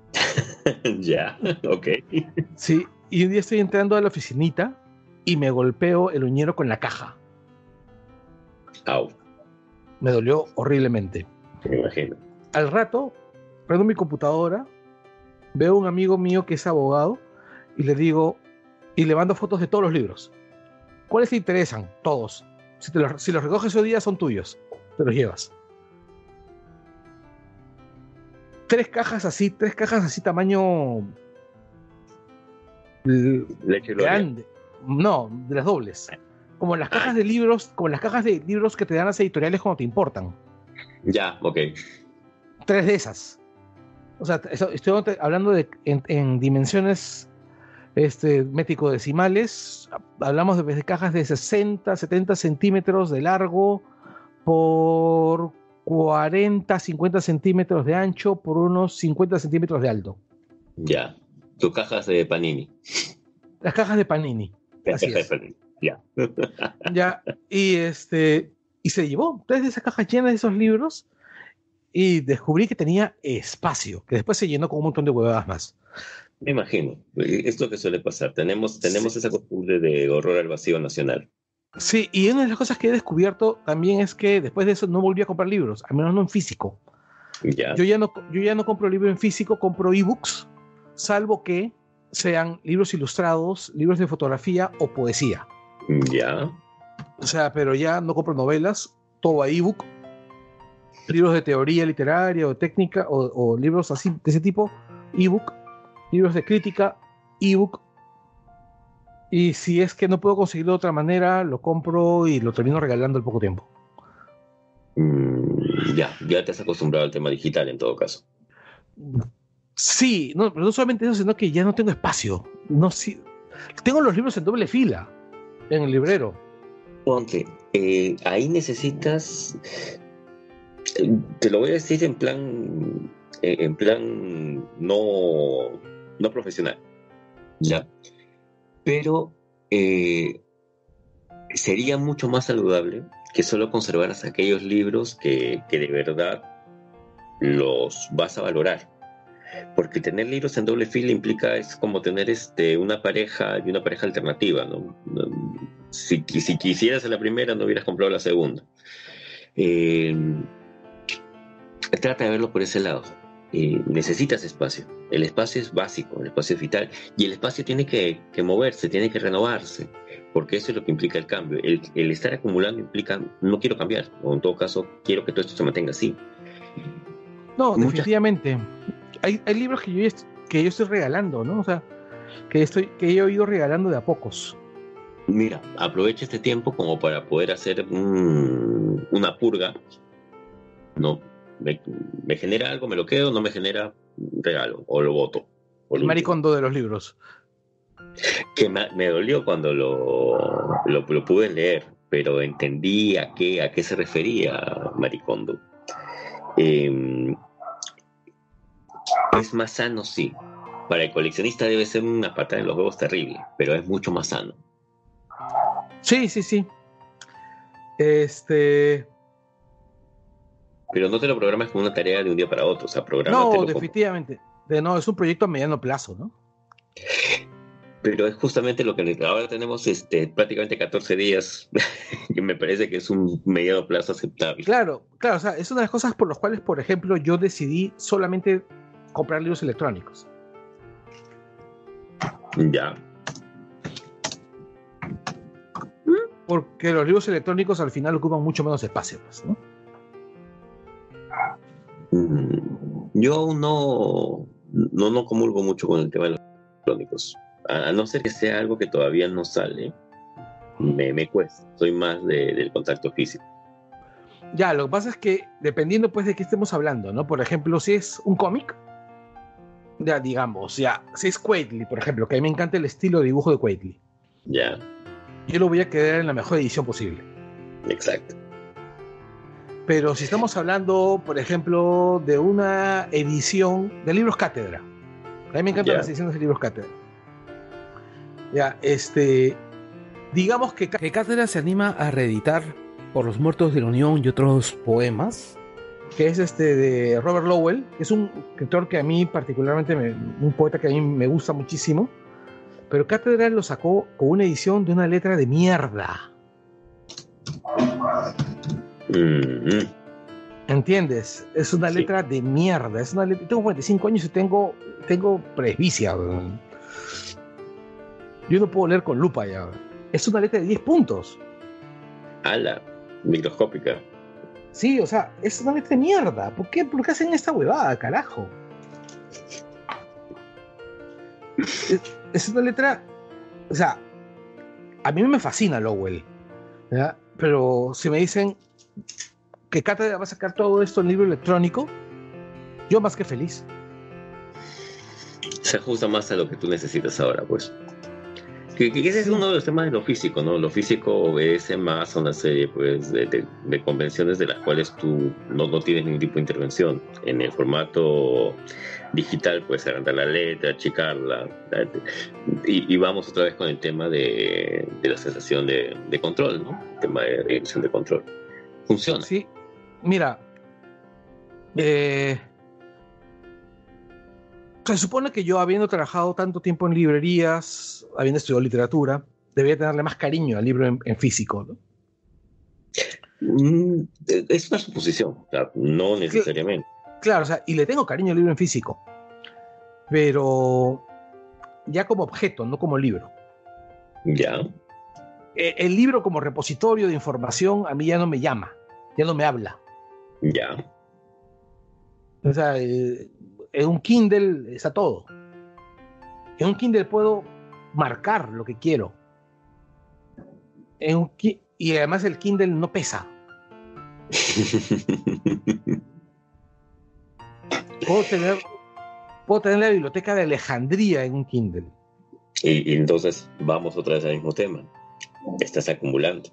Ya, ok. Sí, y un día estoy entrando a la oficinita y me golpeo el uñero con la caja. Au, Me dolió horriblemente. me imagino. Al rato, prendo mi computadora, veo a un amigo mío que es abogado y le digo, y le mando fotos de todos los libros. ¿Cuáles te interesan? Todos. Si, te los, si los recoges hoy día son tuyos, te los llevas. Tres cajas así, tres cajas así tamaño l- Leche Gloria. grande. No, de las dobles. Como las cajas Ah. de libros, como las cajas de libros que te dan las editoriales cuando te importan. Ya, ok. Tres de esas. O sea, eso- estoy hablando de en, en dimensiones este, métrico-decimales. Hablamos de, de cajas de sesenta, setenta centímetros de largo por cuarenta, cincuenta centímetros de ancho por unos cincuenta centímetros de alto. Ya. Tus cajas de Panini. Las cajas de Panini. Así Cajas de es. Panini. Ya. Ya, y este, y se llevó tres de esas cajas llenas de esos libros y descubrí que tenía espacio, que después se llenó con un montón de huevadas más. Me imagino. Es lo que suele pasar. Tenemos, tenemos Sí. esa costumbre de horror al vacío nacional. Sí, y una de las cosas que he descubierto también es que después de eso no volví a comprar libros, al menos no en físico. Ya. Yo ya no, yo ya no compro libros en físico, compro ebooks, salvo que sean libros ilustrados, libros de fotografía o poesía. Ya. O sea, pero ya no compro novelas, todo a ebook, libros de teoría literaria o técnica o, o libros así de ese tipo, ebook, libros de crítica, ebook. Y si es que no puedo conseguirlo de otra manera, lo compro y lo termino regalando al poco tiempo. Mm, ya. Ya te has acostumbrado al tema digital en todo caso. Sí, no, pero no solamente eso, sino que ya no tengo espacio. No, sí, tengo los libros en doble fila en el librero. Ponte, eh, ahí necesitas, eh, te lo voy a decir en plan, eh, en plan no, no profesional, ya, pero eh, sería mucho más saludable que solo conservaras aquellos libros que, que de verdad los vas a valorar. Porque tener libros en doble fila implica, es como tener este, una pareja y una pareja alternativa, ¿no? Si, si quisieras la primera, no hubieras comprado la segunda. Eh, trata de verlo por ese lado. Eh, necesitas espacio. El espacio es básico, el espacio es vital. Y el espacio tiene que, que moverse, tiene que renovarse. Porque eso es lo que implica el cambio. El, el estar acumulando implica, no quiero cambiar. O en todo caso, quiero que todo esto se mantenga así. No, Muchas- definitivamente. Hay, hay libros que yo, est- que yo estoy regalando, ¿no? O sea, que, estoy, que yo he ido regalando de a pocos. Mira, aprovecha este tiempo como para poder hacer mm, una purga, ¿no? Me, me genera algo, me lo quedo, no me genera, regalo, o lo voto. o El lo maricondo de los libros. Que me, me dolió cuando lo, lo, lo pude leer, pero entendí a qué, a qué se refería Maricondo. Eh, es más sano, sí. Para el coleccionista debe ser una patada en los huevos terrible, pero es mucho más sano. Sí, sí, sí. Este. Pero no te lo programas como una tarea de un día para otro, o sea, No, programatelo como... definitivamente. De, no, es un proyecto a mediano plazo, ¿no? Pero es justamente lo que ahora tenemos este, prácticamente catorce días, que me parece que es un mediano plazo aceptable. Claro, claro, o sea, es una de las cosas por las cuales, por ejemplo, yo decidí solamente comprar libros electrónicos. Ya. Porque los libros electrónicos al final ocupan mucho menos espacio, pues, ¿no? Mm, Yo aún no, no, no comulgo mucho con el tema de los electrónicos. A, a no ser que sea algo que todavía no sale, me, me cuesta. Soy más de, del contacto físico. Ya, lo que pasa es que dependiendo pues de qué estemos hablando, ¿no? Por ejemplo, si es un cómic, ya digamos, ya, si es Quaitly, por ejemplo, que a mí me encanta el estilo de dibujo de Quaitly, Ya, yo lo voy a quedar en la mejor edición posible. exacto. Pero si estamos hablando, por ejemplo, de una edición de libros cátedra, a mí me encantan Ya. las ediciones de libros cátedra. Ya, este, digamos que, que Cátedra se anima a reeditar Por los Muertos de la Unión y otros poemas. que es este de Robert Lowell, que es un escritor que a mí particularmente, me, un poeta que a mí me gusta muchísimo, pero Cátedra lo sacó con una edición de una letra de mierda. Mm-hmm. ¿Entiendes? Es una Sí. letra de mierda. Es una letra, tengo cuarenta y cinco años y tengo, tengo presbicia. weón. Yo no puedo leer con lupa ya. weón. Es una letra de diez puntos. Ala, microscópica. Sí, o sea, es una letra de mierda. ¿Por qué, ¿Por qué hacen esta huevada, carajo? Es, es una letra... O sea, a mí me fascina Lowell, ¿ya? Pero si me dicen que Cátedra va a sacar todo esto en libro electrónico, yo más que feliz. Se ajusta más a lo que tú necesitas ahora, pues. Que, que ese es uno de los temas de lo físico, ¿no? Lo físico obedece más a una serie, pues, de, de, de convenciones de las cuales tú no, no tienes ningún tipo de intervención. En el formato digital, puedes agrandar la letra, achicarla. Y, y vamos otra vez con el tema de, de la sensación de, de control, ¿no? El tema de dirección de control. Funciona. Sí, mira, eh, se supone que yo, habiendo trabajado tanto tiempo en librerías, habiendo estudiado literatura, debería tenerle más cariño al libro en, en físico, ¿no? Mm, es una suposición, o sea, no necesariamente. Claro, o sea, y le tengo cariño al libro en físico, pero ya como objeto, no como libro. Ya. Eh, el libro como repositorio de información a mí ya no me llama, ya no me habla. Ya. O sea, eh, en un Kindle está todo. En un Kindle puedo marcar lo que quiero. En un ki- y además el Kindle no pesa. Puedo tener, puedo tener la biblioteca de Alejandría en un Kindle. y, y entonces vamos otra vez al mismo tema. Estás acumulando.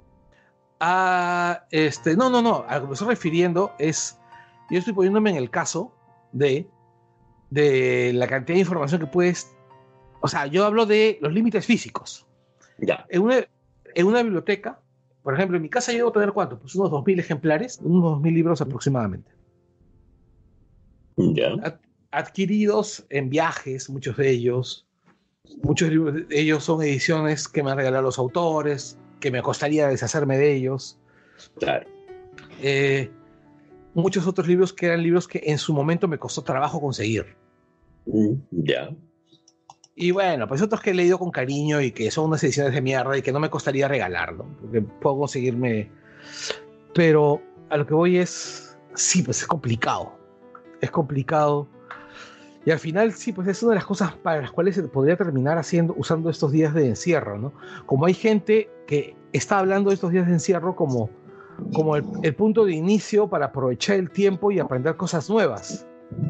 Ah, este, no, no, no. A lo que me estoy refiriendo es, yo estoy poniéndome en el caso de, de la cantidad de información que puedes. O sea, yo hablo de los límites físicos. Ya. En una, en una biblioteca, por ejemplo, en mi casa yo debo tener ¿cuánto? Pues unos dos mil ejemplares, unos dos mil libros aproximadamente. Ya. Ad- adquiridos en viajes, muchos de ellos. Muchos de ellos son ediciones que me han regalado los autores, que me costaría deshacerme de ellos. Claro. Eh, muchos otros libros que eran libros que en su momento me costó trabajo conseguir. Ya. Y bueno, pues otros que he leído con cariño y que son unas ediciones de mierda y que no me costaría regalar, ¿no? Porque puedo conseguirme. Pero a lo que voy es, sí, pues es complicado. Es complicado. Y al final, sí, pues es una de las cosas para las cuales se podría terminar haciendo, usando estos días de encierro, ¿no? Como hay gente que está hablando de estos días de encierro como, como el, el punto de inicio para aprovechar el tiempo y aprender cosas nuevas.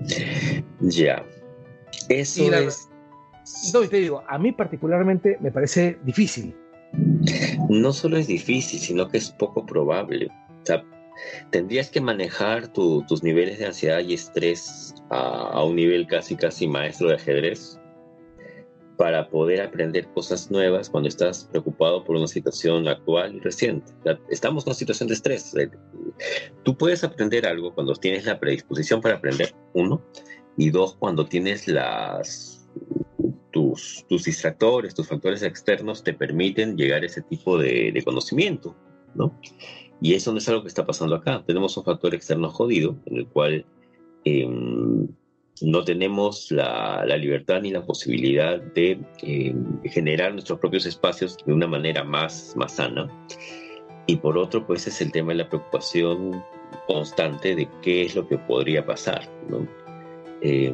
Ya. Eso Y la, es. no, y te digo, a mí particularmente me parece difícil. No solo es difícil, sino que es poco probable. O sea, tendrías que manejar tu, tus niveles de ansiedad y estrés a, a un nivel casi casi maestro de ajedrez para poder aprender cosas nuevas cuando estás preocupado por una situación actual y reciente. O sea, estamos en una situación de estrés. Tú puedes aprender algo cuando tienes la predisposición para aprender, uno, y dos, cuando tienes las tus, tus distractores, tus factores externos te permiten llegar a ese tipo de, de conocimiento, ¿no? Y eso no es algo que está pasando acá. Tenemos un factor externo jodido en el cual eh, no tenemos la, la libertad ni la posibilidad de eh, generar nuestros propios espacios de una manera más, más sana. Y por otro, pues es el tema de la preocupación constante de qué es lo que podría pasar, ¿no? Eh,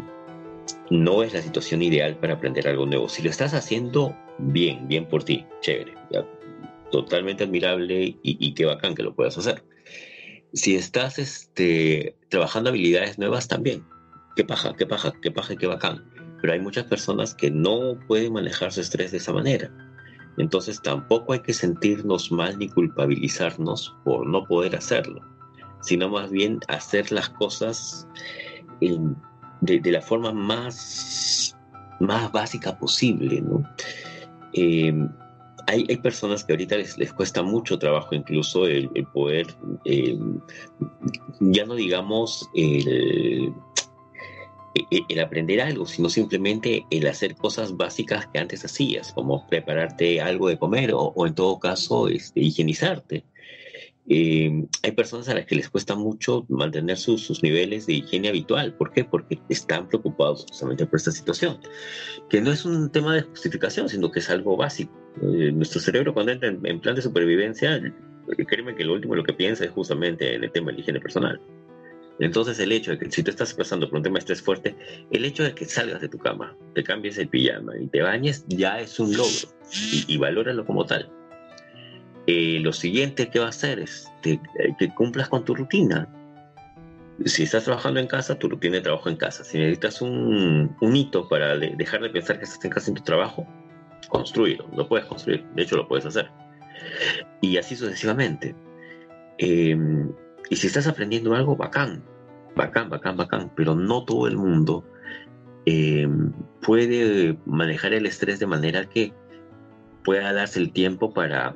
no es la situación ideal para aprender algo nuevo. Si lo estás haciendo bien, bien por ti, chévere, ya, totalmente admirable y, y qué bacán que lo puedas hacer. Si estás este, trabajando habilidades nuevas también, qué paja, qué paja, qué paja y qué bacán. Pero hay muchas personas que no pueden manejar su estrés de esa manera. Entonces tampoco hay que sentirnos mal ni culpabilizarnos por no poder hacerlo, sino más bien hacer las cosas en, de, de la forma más, más básica posible, ¿no? Eh, hay, hay personas que ahorita les, les cuesta mucho trabajo incluso el, el poder, eh, ya no digamos el, el, el aprender algo, sino simplemente el hacer cosas básicas que antes hacías, como prepararte algo de comer o, o en todo caso este, higienizarte. Eh, hay personas a las que les cuesta mucho mantener sus, sus niveles de higiene habitual. ¿Por qué? Porque están preocupados justamente por esta situación, que no es un tema de justificación, sino que es algo básico. Eh, nuestro cerebro cuando entra en, en plan de supervivencia, créeme que lo último lo que piensa es justamente en el tema de la higiene personal. Entonces el hecho de que si tú estás pasando por un tema de estrés fuerte, el hecho de que salgas de tu cama, te cambies el pijama y te bañes, ya es un logro y, y valóralo como tal. Eh, lo siguiente que va a hacer es que, que cumplas con tu rutina. Si estás trabajando en casa, tu rutina de trabajo en casa. Si necesitas un, un hito para de, dejar de pensar que estás en casa en tu trabajo, construirlo. Lo puedes construir, de hecho lo puedes hacer. Y así sucesivamente. Eh, y si estás aprendiendo algo, bacán, bacán, bacán, bacán. Pero no todo el mundo eh, puede manejar el estrés de manera que pueda darse el tiempo para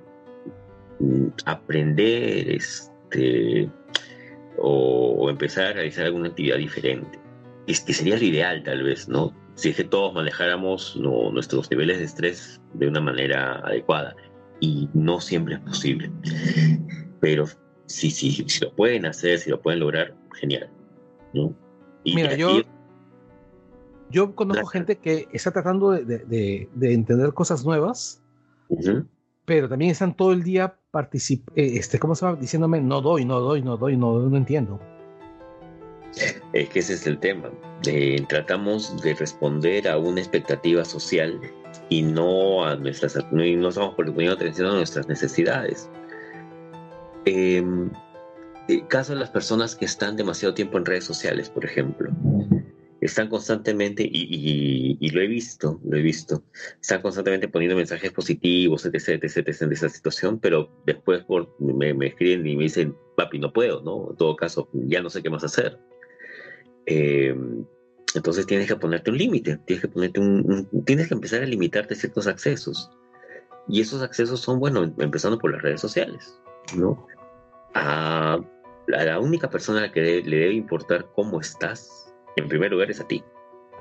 aprender este, o, o empezar a realizar alguna actividad diferente. Es que sería lo ideal, tal vez, ¿no? Si es que todos manejáramos no, nuestros niveles de estrés de una manera adecuada. Y no siempre es posible. Pero si, si, si lo pueden hacer, si lo pueden lograr, genial, ¿no? Y Mira, aquí, yo, yo conozco la, gente que está tratando de, de, de, de entender cosas nuevas, uh-huh. pero también están todo el día particip eh, este, ¿cómo se llama? Diciéndome no doy, no doy, no doy, no doy, no entiendo. Es que ese es el tema. Eh, tratamos de responder a una expectativa social y no a nuestras, no, no estamos poniendo atención a nuestras necesidades. Eh, caso de las personas que están demasiado tiempo en redes sociales, por ejemplo. Están constantemente, y, y, y lo he visto, lo he visto, están constantemente poniendo mensajes positivos, etc, etc, etc, de esa situación, pero después por, me, me escriben y me dicen, papi, no puedo, ¿no? En todo caso, ya no sé qué más hacer. Eh, entonces tienes que ponerte un límite, tienes que ponerte un, un, tienes que empezar a limitarte ciertos accesos. Y esos accesos son, bueno, empezando por las redes sociales, ¿no? A, a la única persona a la que le, le debe importar cómo estás, en primer lugar, es a ti.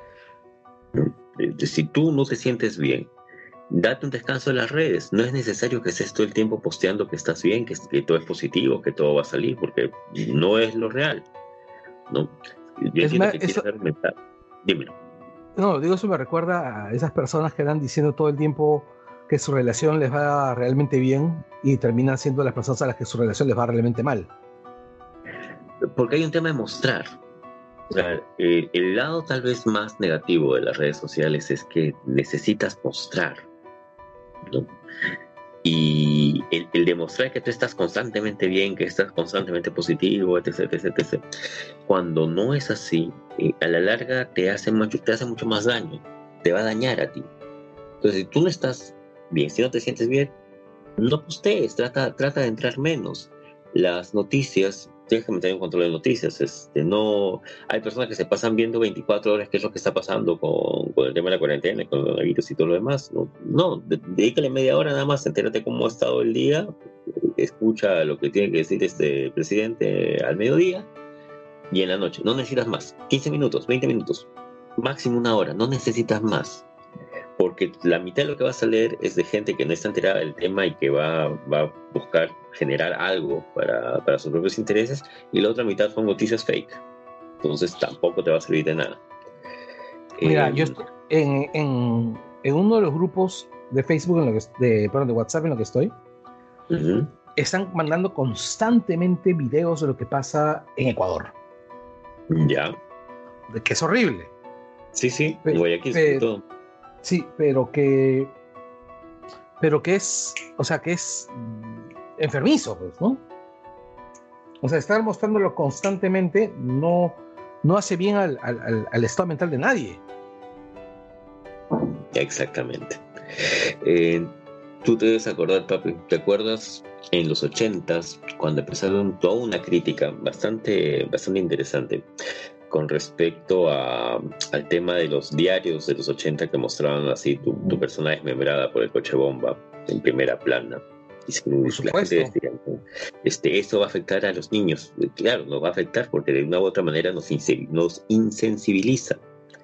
Si tú no te sientes bien, date un descanso de las redes. No es necesario que estés todo el tiempo posteando que estás bien, que, que todo es positivo, que todo va a salir, porque no es lo real, ¿no? Yo es entiendo más, que eso, quieres dar un mensaje. Dímelo. No, digo, eso me recuerda a esas personas que están diciendo todo el tiempo que su relación les va realmente bien y terminan siendo las personas a las que su relación les va realmente mal. Porque hay un tema de mostrar. O sea, el, el lado tal vez más negativo de las redes sociales es que necesitas mostrar, ¿no? Y el, el demostrar que tú estás constantemente bien, que estás constantemente positivo, etc, etc, etcétera. Cuando no es así, eh, a la larga te hace, mucho, te hace mucho más daño, te va a dañar a ti. Entonces, si tú no estás bien, si no te sientes bien, no postees, trata, trata de entrar menos. Las noticias, tienes que meter un control de noticias. Este, no, hay personas que se pasan viendo veinticuatro horas qué es lo que está pasando con, con el tema de la cuarentena, con el coronavirus y todo lo demás. No, no, dedícale media hora nada más, entérate cómo ha estado el día, escucha lo que tiene que decir este presidente al mediodía y en la noche. No necesitas más, quince minutos, veinte minutos, máximo una hora, no necesitas más. Porque la mitad de lo que vas a leer es de gente que no está enterada del tema y que va, va a buscar generar algo para, para sus propios intereses, y la otra mitad son noticias fake. Entonces tampoco te va a servir de nada. Mira, eh, yo estoy en, en, en uno de los grupos de Facebook, en lo que, de, perdón, de WhatsApp en lo que estoy, uh-huh. Están mandando constantemente videos de lo que pasa en Ecuador. Ya. De que es horrible. Sí, sí, en Guayaquil sobre todo. Sí, pero que, pero que es, o sea, que es enfermizo, pues, ¿no? O sea, estar mostrándolo constantemente no, no hace bien al, al, al estado mental de nadie. Exactamente. Eh, tú te debes acordar, papi, ¿te acuerdas en los ochentas, cuando empezaron toda una crítica bastante, bastante interesante con respecto a, al tema de los diarios de los ochenta que mostraban así tu, tu persona desmembrada por el coche bomba en primera plana. Y si, la gente decía, este, esto va a afectar a los niños. Claro, nos va a afectar porque de una u otra manera nos, inse- nos insensibiliza.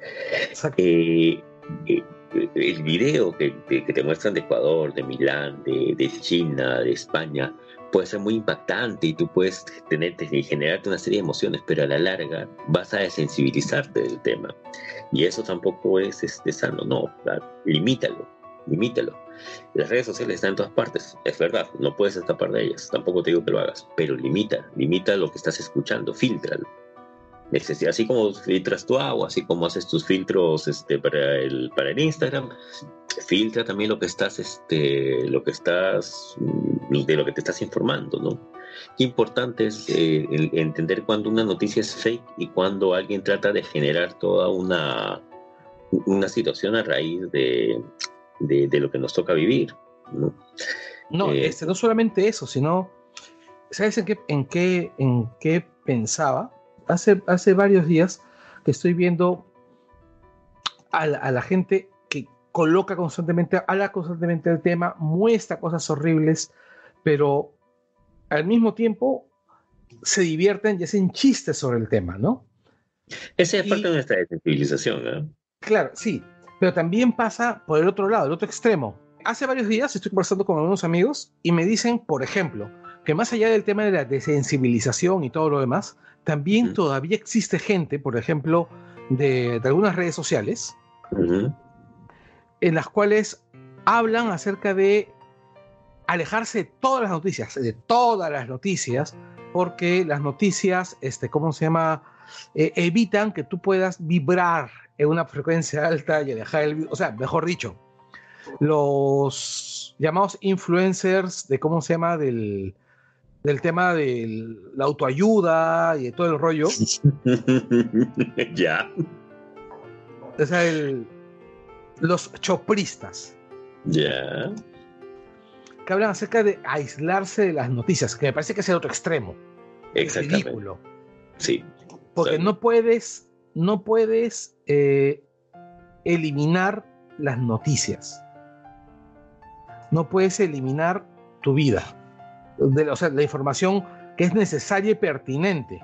Eh, eh, el video que, que, que te muestran de Ecuador, de Milán, de, de China, de España, puede ser muy impactante y tú puedes tenerte y generarte una serie de emociones, pero a la larga vas a desensibilizarte del tema. Y eso tampoco es este, sano, no, ¿verdad? Limítalo, limítalo. Las redes sociales están en todas partes, es verdad, no puedes escapar de ellas, tampoco te digo que lo hagas, pero limita, limita lo que estás escuchando, fíltralo. Así como filtras tu agua, así como haces tus filtros este, para, el, para el Instagram, filtra también lo que estás, este, lo que estás, de lo que te estás informando, ¿no? Qué importante es eh, el, entender cuando una noticia es fake y cuando alguien trata de generar toda una, una situación a raíz de, de, de lo que nos toca vivir, ¿no? No, eh, este, no solamente eso, sino, ¿sabes en qué, en qué, en qué pensaba? Hace, hace varios días que estoy viendo a la, a la gente que coloca constantemente, habla constantemente del tema, muestra cosas horribles, pero al mismo tiempo se divierten y hacen chistes sobre el tema, ¿no? Esa es parte y, de nuestra desensibilización, ¿eh? Claro, sí, pero también pasa por el otro lado, el otro extremo. Hace varios días estoy conversando con algunos amigos y me dicen, por ejemplo, que más allá del tema de la desensibilización y todo lo demás, también uh-huh. todavía existe gente, por ejemplo, de, de algunas redes sociales, uh-huh. en las cuales hablan acerca de alejarse de todas las noticias, de todas las noticias, porque las noticias, este, ¿cómo se llama? Eh, evitan que tú puedas vibrar en una frecuencia alta y alejar el... O sea, mejor dicho, los llamados influencers de, ¿cómo se llama? Del... del tema de la autoayuda y de todo el rollo. Ya. Yeah. O sea, el, los chopristas. Ya. Yeah. Que hablan acerca de aislarse de las noticias, que me parece que es el otro extremo. Es ridículo. Sí. Porque no puedes, no puedes eh, eliminar las noticias. No puedes eliminar tu vida. De, o sea, la información que es necesaria y pertinente.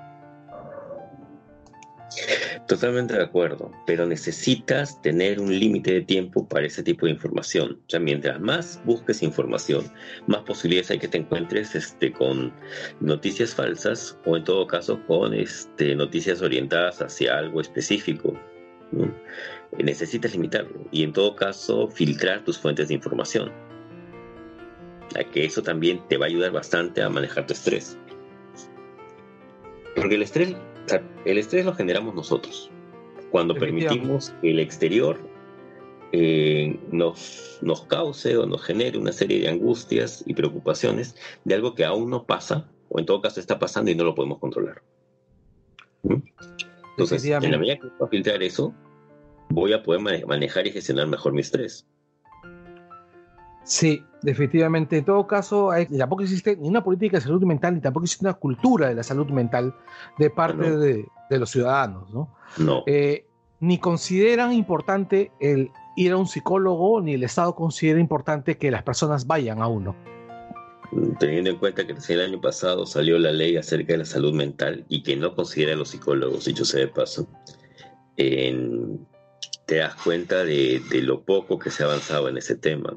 Totalmente de acuerdo, pero necesitas tener un límite de tiempo para ese tipo de información. O sea, mientras más busques información, más posibilidades hay que te encuentres este, con noticias falsas o en todo caso con este, noticias orientadas hacia algo específico, ¿no? Necesitas limitarlo y en todo caso filtrar tus fuentes de información. A que eso también te va a ayudar bastante a manejar tu estrés. Porque el estrés, o sea, el estrés lo generamos nosotros. Cuando permitimos que el exterior eh, nos, nos cause o nos genere una serie de angustias y preocupaciones de algo que aún no pasa, o en todo caso está pasando y no lo podemos controlar. ¿Mm? Entonces, en la medida que pueda filtrar eso, voy a poder manejar y gestionar mejor mi estrés. Sí, definitivamente. En todo caso, hay, tampoco existe ni una política de salud mental, ni tampoco existe una cultura de la salud mental de parte no. de, de los ciudadanos, ¿no? No. Eh, ni consideran importante el ir a un psicólogo, ni el Estado considera importante que las personas vayan a uno. Teniendo en cuenta que recién el año pasado salió la ley acerca de la salud mental y que no considera a los psicólogos, dicho sea de paso, en, te das cuenta de, de lo poco que se ha avanzado en ese tema.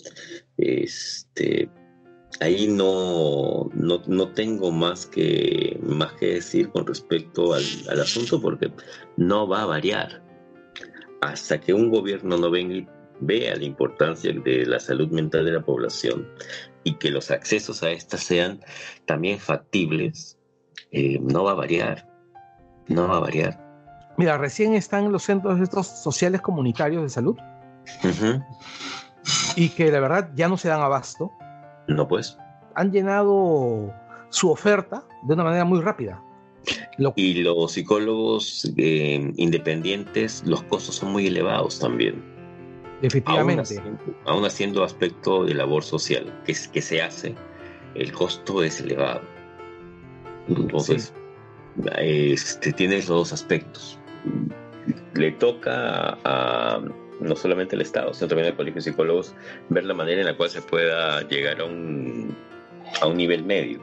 Este, ahí no, no, no tengo más que, más que decir con respecto al, al asunto, porque no va a variar hasta que un gobierno no venga y vea la importancia de la salud mental de la población y que los accesos a esta sean también factibles. Eh, no va a variar, no va a variar. Mira, recién están los centros estos sociales comunitarios de salud. Uh-huh. Y que la verdad ya no se dan abasto. No, pues. Han llenado su oferta de una manera muy rápida. Lo... Y los psicólogos eh, independientes, los costos son muy elevados también. Efectivamente. Aún haciendo, aún haciendo aspecto de labor social que, que se hace, el costo es elevado. Entonces, sí. este, tiene esos dos aspectos. Le toca a, a no solamente al Estado, sino también al Colegio de Psicólogos ver la manera en la cual se pueda llegar a un, a un nivel medio.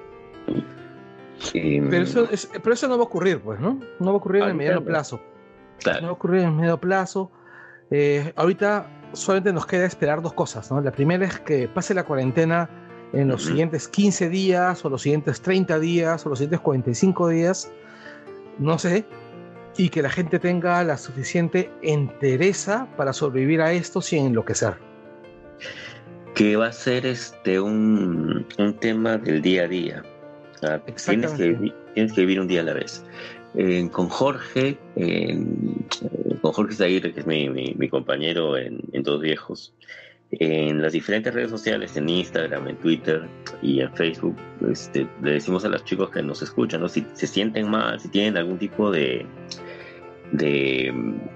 Y, pero, eso es, pero eso no va a ocurrir, pues, ¿no? No va a ocurrir en el mediano plazo. Claro. No va a ocurrir en el medio plazo. Eh, ahorita solamente nos queda esperar dos cosas, ¿no? La primera es que pase la cuarentena en los uh-huh. siguientes quince días, o los siguientes treinta días, o los siguientes cuarenta y cinco días, no sé, y que la gente tenga la suficiente entereza para sobrevivir a esto sin enloquecer. Que va a ser este un, un tema del día a día. Ah, tienes, que vivir, tienes que vivir un día a la vez. Eh, con Jorge, eh, con Jorge Zaguirre, que es mi, mi, mi compañero en, en Todos Viejos, en las diferentes redes sociales, en Instagram, en Twitter y en Facebook, este, le decimos a los chicos que nos escuchan, ¿no? Si se sienten mal, si tienen algún tipo de de,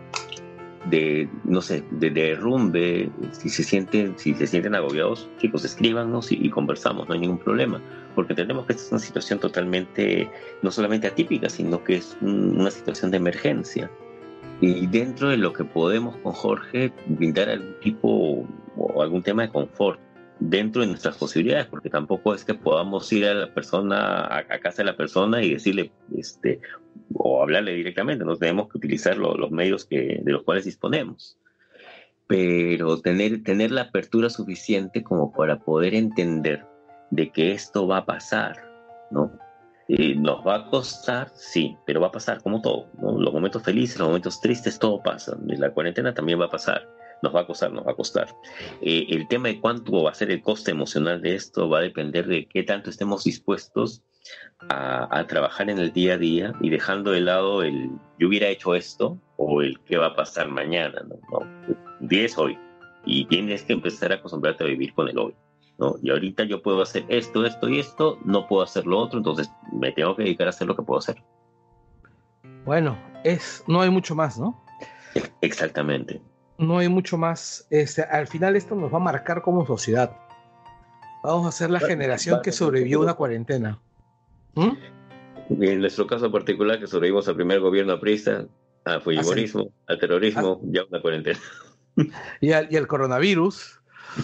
de no sé, de derrumbe, si se sienten, si se sienten agobiados, chicos, escríbanos y, y conversamos, no hay ningún problema, porque entendemos que esta es una situación totalmente, no solamente atípica, sino que es un, una situación de emergencia. Y dentro de lo que podemos con Jorge, brindar algún tipo o algún tema de confort dentro de nuestras posibilidades, porque tampoco es que podamos ir a la persona, a, a casa de la persona y decirle, este, o hablarle directamente, no tenemos que utilizar lo, los medios que, de los cuales disponemos. Pero tener, tener la apertura suficiente como para poder entender de que esto va a pasar, ¿no? Eh, nos va a costar, sí, pero va a pasar como todo, ¿no? Los momentos felices, los momentos tristes, todo pasa. La cuarentena también va a pasar. Nos va a costar, nos va a costar. Eh, el tema de cuánto va a ser el coste emocional de esto va a depender de qué tanto estemos dispuestos a, a trabajar en el día a día y dejando de lado el yo hubiera hecho esto o el qué va a pasar mañana, ¿no? No, vives hoy y tienes que empezar a acostumbrarte a vivir con el hoy, ¿no? Y ahorita yo puedo hacer esto, esto y esto, no puedo hacer lo otro, entonces me tengo que dedicar a hacer lo que puedo hacer. Bueno, es, no hay mucho más, ¿no? Exactamente. No hay mucho más. Este, al final esto nos va a marcar como sociedad. Vamos a ser la generación que sobrevivió a una cuarentena. ¿Mm? En nuestro caso particular, que sobrevivimos al primer gobierno aprista, al fujimorismo, al terrorismo, ¿Ah? Ya una cuarentena. Y al, y al coronavirus.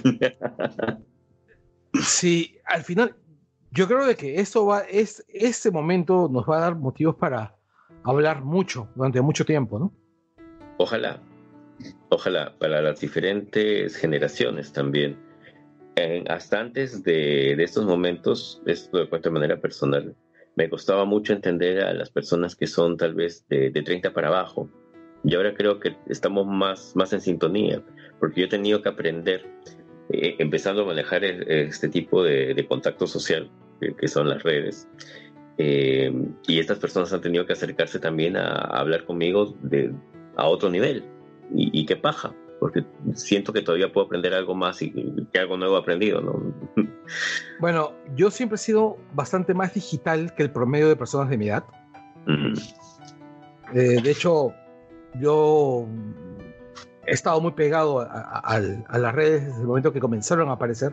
Sí, al final, yo creo de que esto va, es, este momento nos va a dar motivos para hablar mucho, durante mucho tiempo, ¿no? Ojalá. Ojalá, para las diferentes generaciones también. Eh, hasta antes de, de estos momentos, esto lo cuento de manera personal, me costaba mucho entender a las personas que son tal vez de, de treinta para abajo. Y ahora creo que estamos más, más en sintonía, porque yo he tenido que aprender, eh, empezando a manejar este tipo de, de contacto social, que, que son las redes. Eh, y estas personas han tenido que acercarse también a, a hablar conmigo de, a otro nivel. Y, y qué paja, porque siento que todavía puedo aprender algo más y que algo nuevo he aprendido, ¿no? Bueno, yo siempre he sido bastante más digital que el promedio de personas de mi edad. Mm. Eh, de hecho, yo he estado muy pegado a, a, a, a las redes desde el momento que comenzaron a aparecer.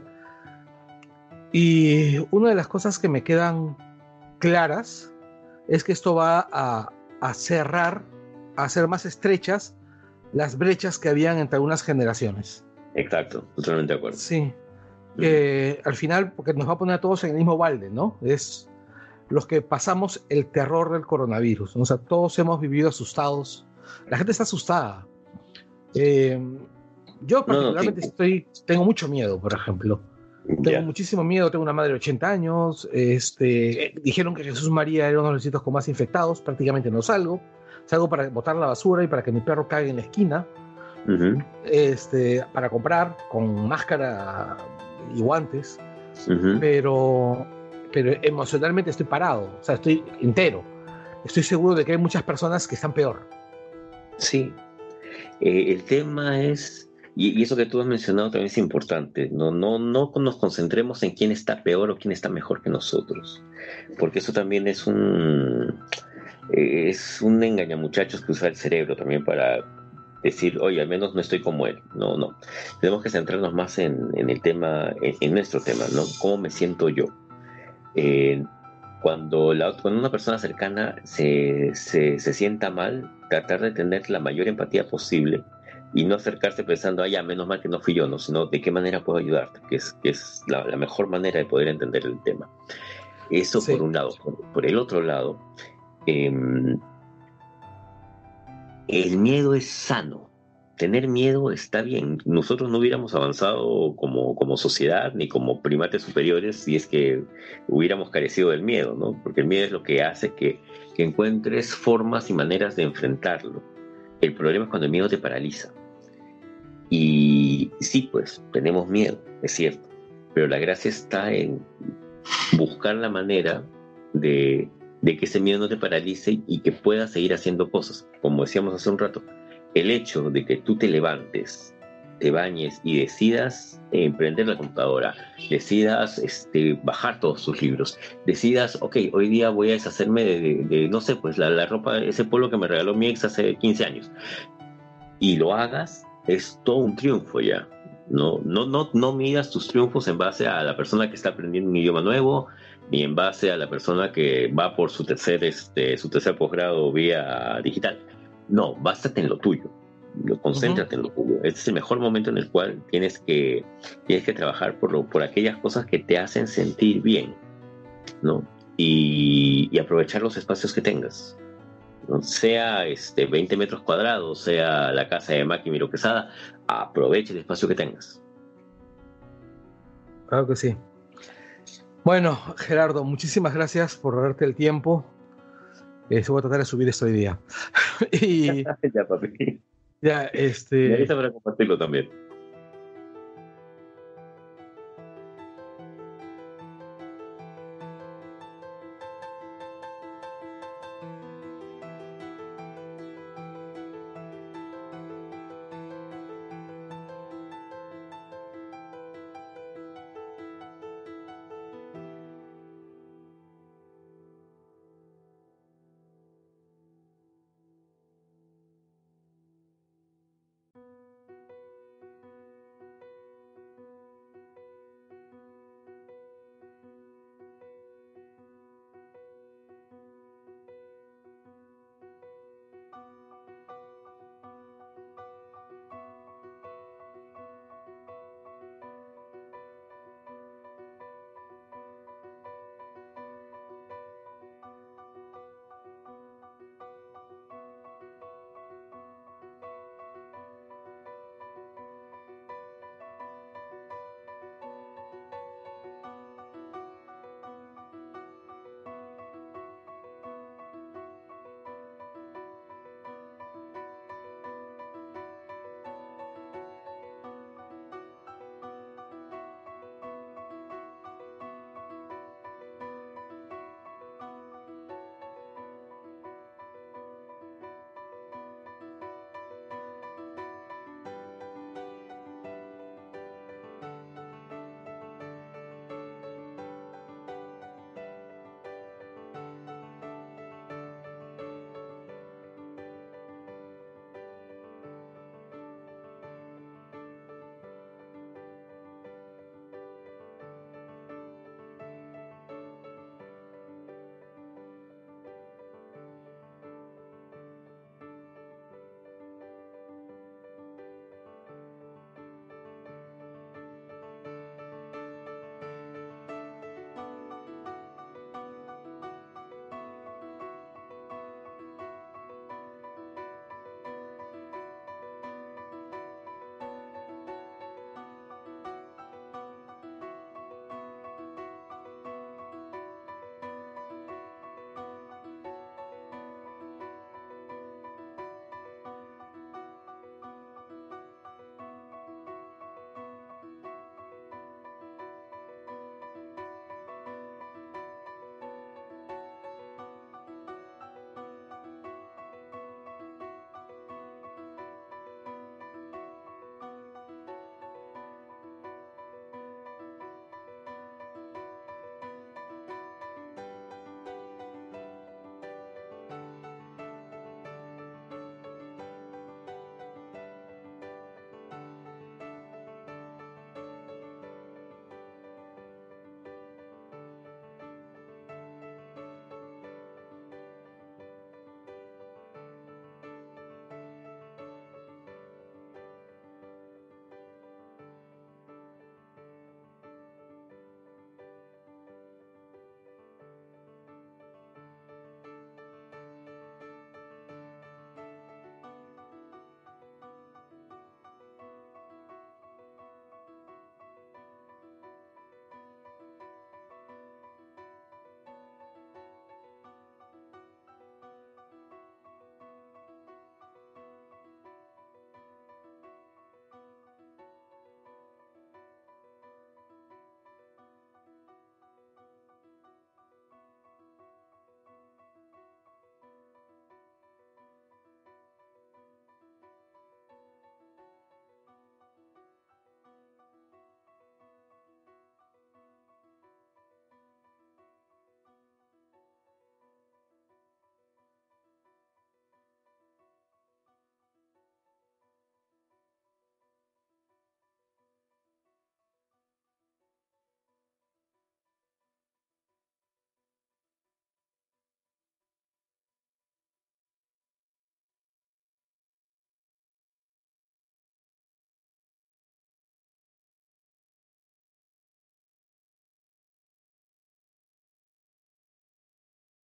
Y una de las cosas que me quedan claras es que esto va a, a cerrar, a hacer más estrechas las brechas que habían entre algunas generaciones. Exacto, totalmente de acuerdo. Sí, eh, al final, porque nos va a poner a todos en el mismo balde, ¿no? Es los que pasamos el terror del coronavirus, ¿no? O sea, todos hemos vivido asustados, la gente está asustada. Eh, yo particularmente no, no, estoy, tengo mucho miedo, por ejemplo. Tengo yeah. muchísimo miedo, tengo una madre de ochenta años, este, dijeron que Jesús María era uno de los sitios con más infectados, prácticamente no salgo. Salgo para botar la basura y para que mi perro caiga en la esquina, uh-huh. este, para comprar con máscara y guantes, uh-huh. pero, pero emocionalmente estoy parado, o sea, estoy entero. Estoy seguro de que hay muchas personas que están peor. Sí, eh, el tema es, y, y eso que tú has mencionado también es importante, no, no, no nos concentremos en quién está peor o quién está mejor que nosotros, porque eso también es un... es un engañamuchachos que usa el cerebro también para decir, oye, al menos no estoy como él. No, no. Tenemos que centrarnos más en, en el tema, en, en nuestro tema, ¿no? ¿Cómo me siento yo? Eh, cuando, la, cuando una persona cercana se, se, se sienta mal, tratar de tener la mayor empatía posible y no acercarse pensando, ah, ya, menos mal que no fui yo, no, sino de qué manera puedo ayudarte, que es, que es la, la mejor manera de poder entender el tema. Eso Sí. por un lado. Por, por el otro lado, eh, el miedo es sano. Tener miedo está bien. Nosotros no hubiéramos avanzado como, como sociedad ni como primates superiores si es que hubiéramos carecido del miedo, ¿no? Porque el miedo es lo que hace que, que encuentres formas y maneras de enfrentarlo. El problema es cuando el miedo te paraliza. Y sí, pues, tenemos miedo, es cierto. Pero la gracia está en buscar la manera de, de que ese miedo no te paralice y que puedas seguir haciendo cosas. Como decíamos hace un rato, el hecho de que tú te levantes, te bañes y decidas eh, prender la computadora, decidas este, bajar todos tus libros, decidas, ok, hoy día voy a deshacerme de, de, de no sé, pues la, la ropa, ese polo que me regaló mi ex hace quince años, y lo hagas, es todo un triunfo ya. No, no, no, no midas tus triunfos en base a la persona que está aprendiendo un idioma nuevo, ni en base a la persona que va por su tercer, este, su tercer posgrado vía digital. No, bástate en lo tuyo. Concéntrate uh-huh. en lo tuyo. Este es el mejor momento en el cual tienes que, tienes que trabajar por, lo, por aquellas cosas que te hacen sentir bien, ¿no? Y, y aprovechar los espacios que tengas. ¿No? Sea este, veinte metros cuadrados, sea la casa de Maki Miro Quesada, aproveche el espacio que tengas. Claro que sí. Bueno, Gerardo, muchísimas gracias por darte el tiempo. Eh, voy a tratar de subir esto hoy día. y ya, papi. Ya, este. Y ahí para compartirlo también.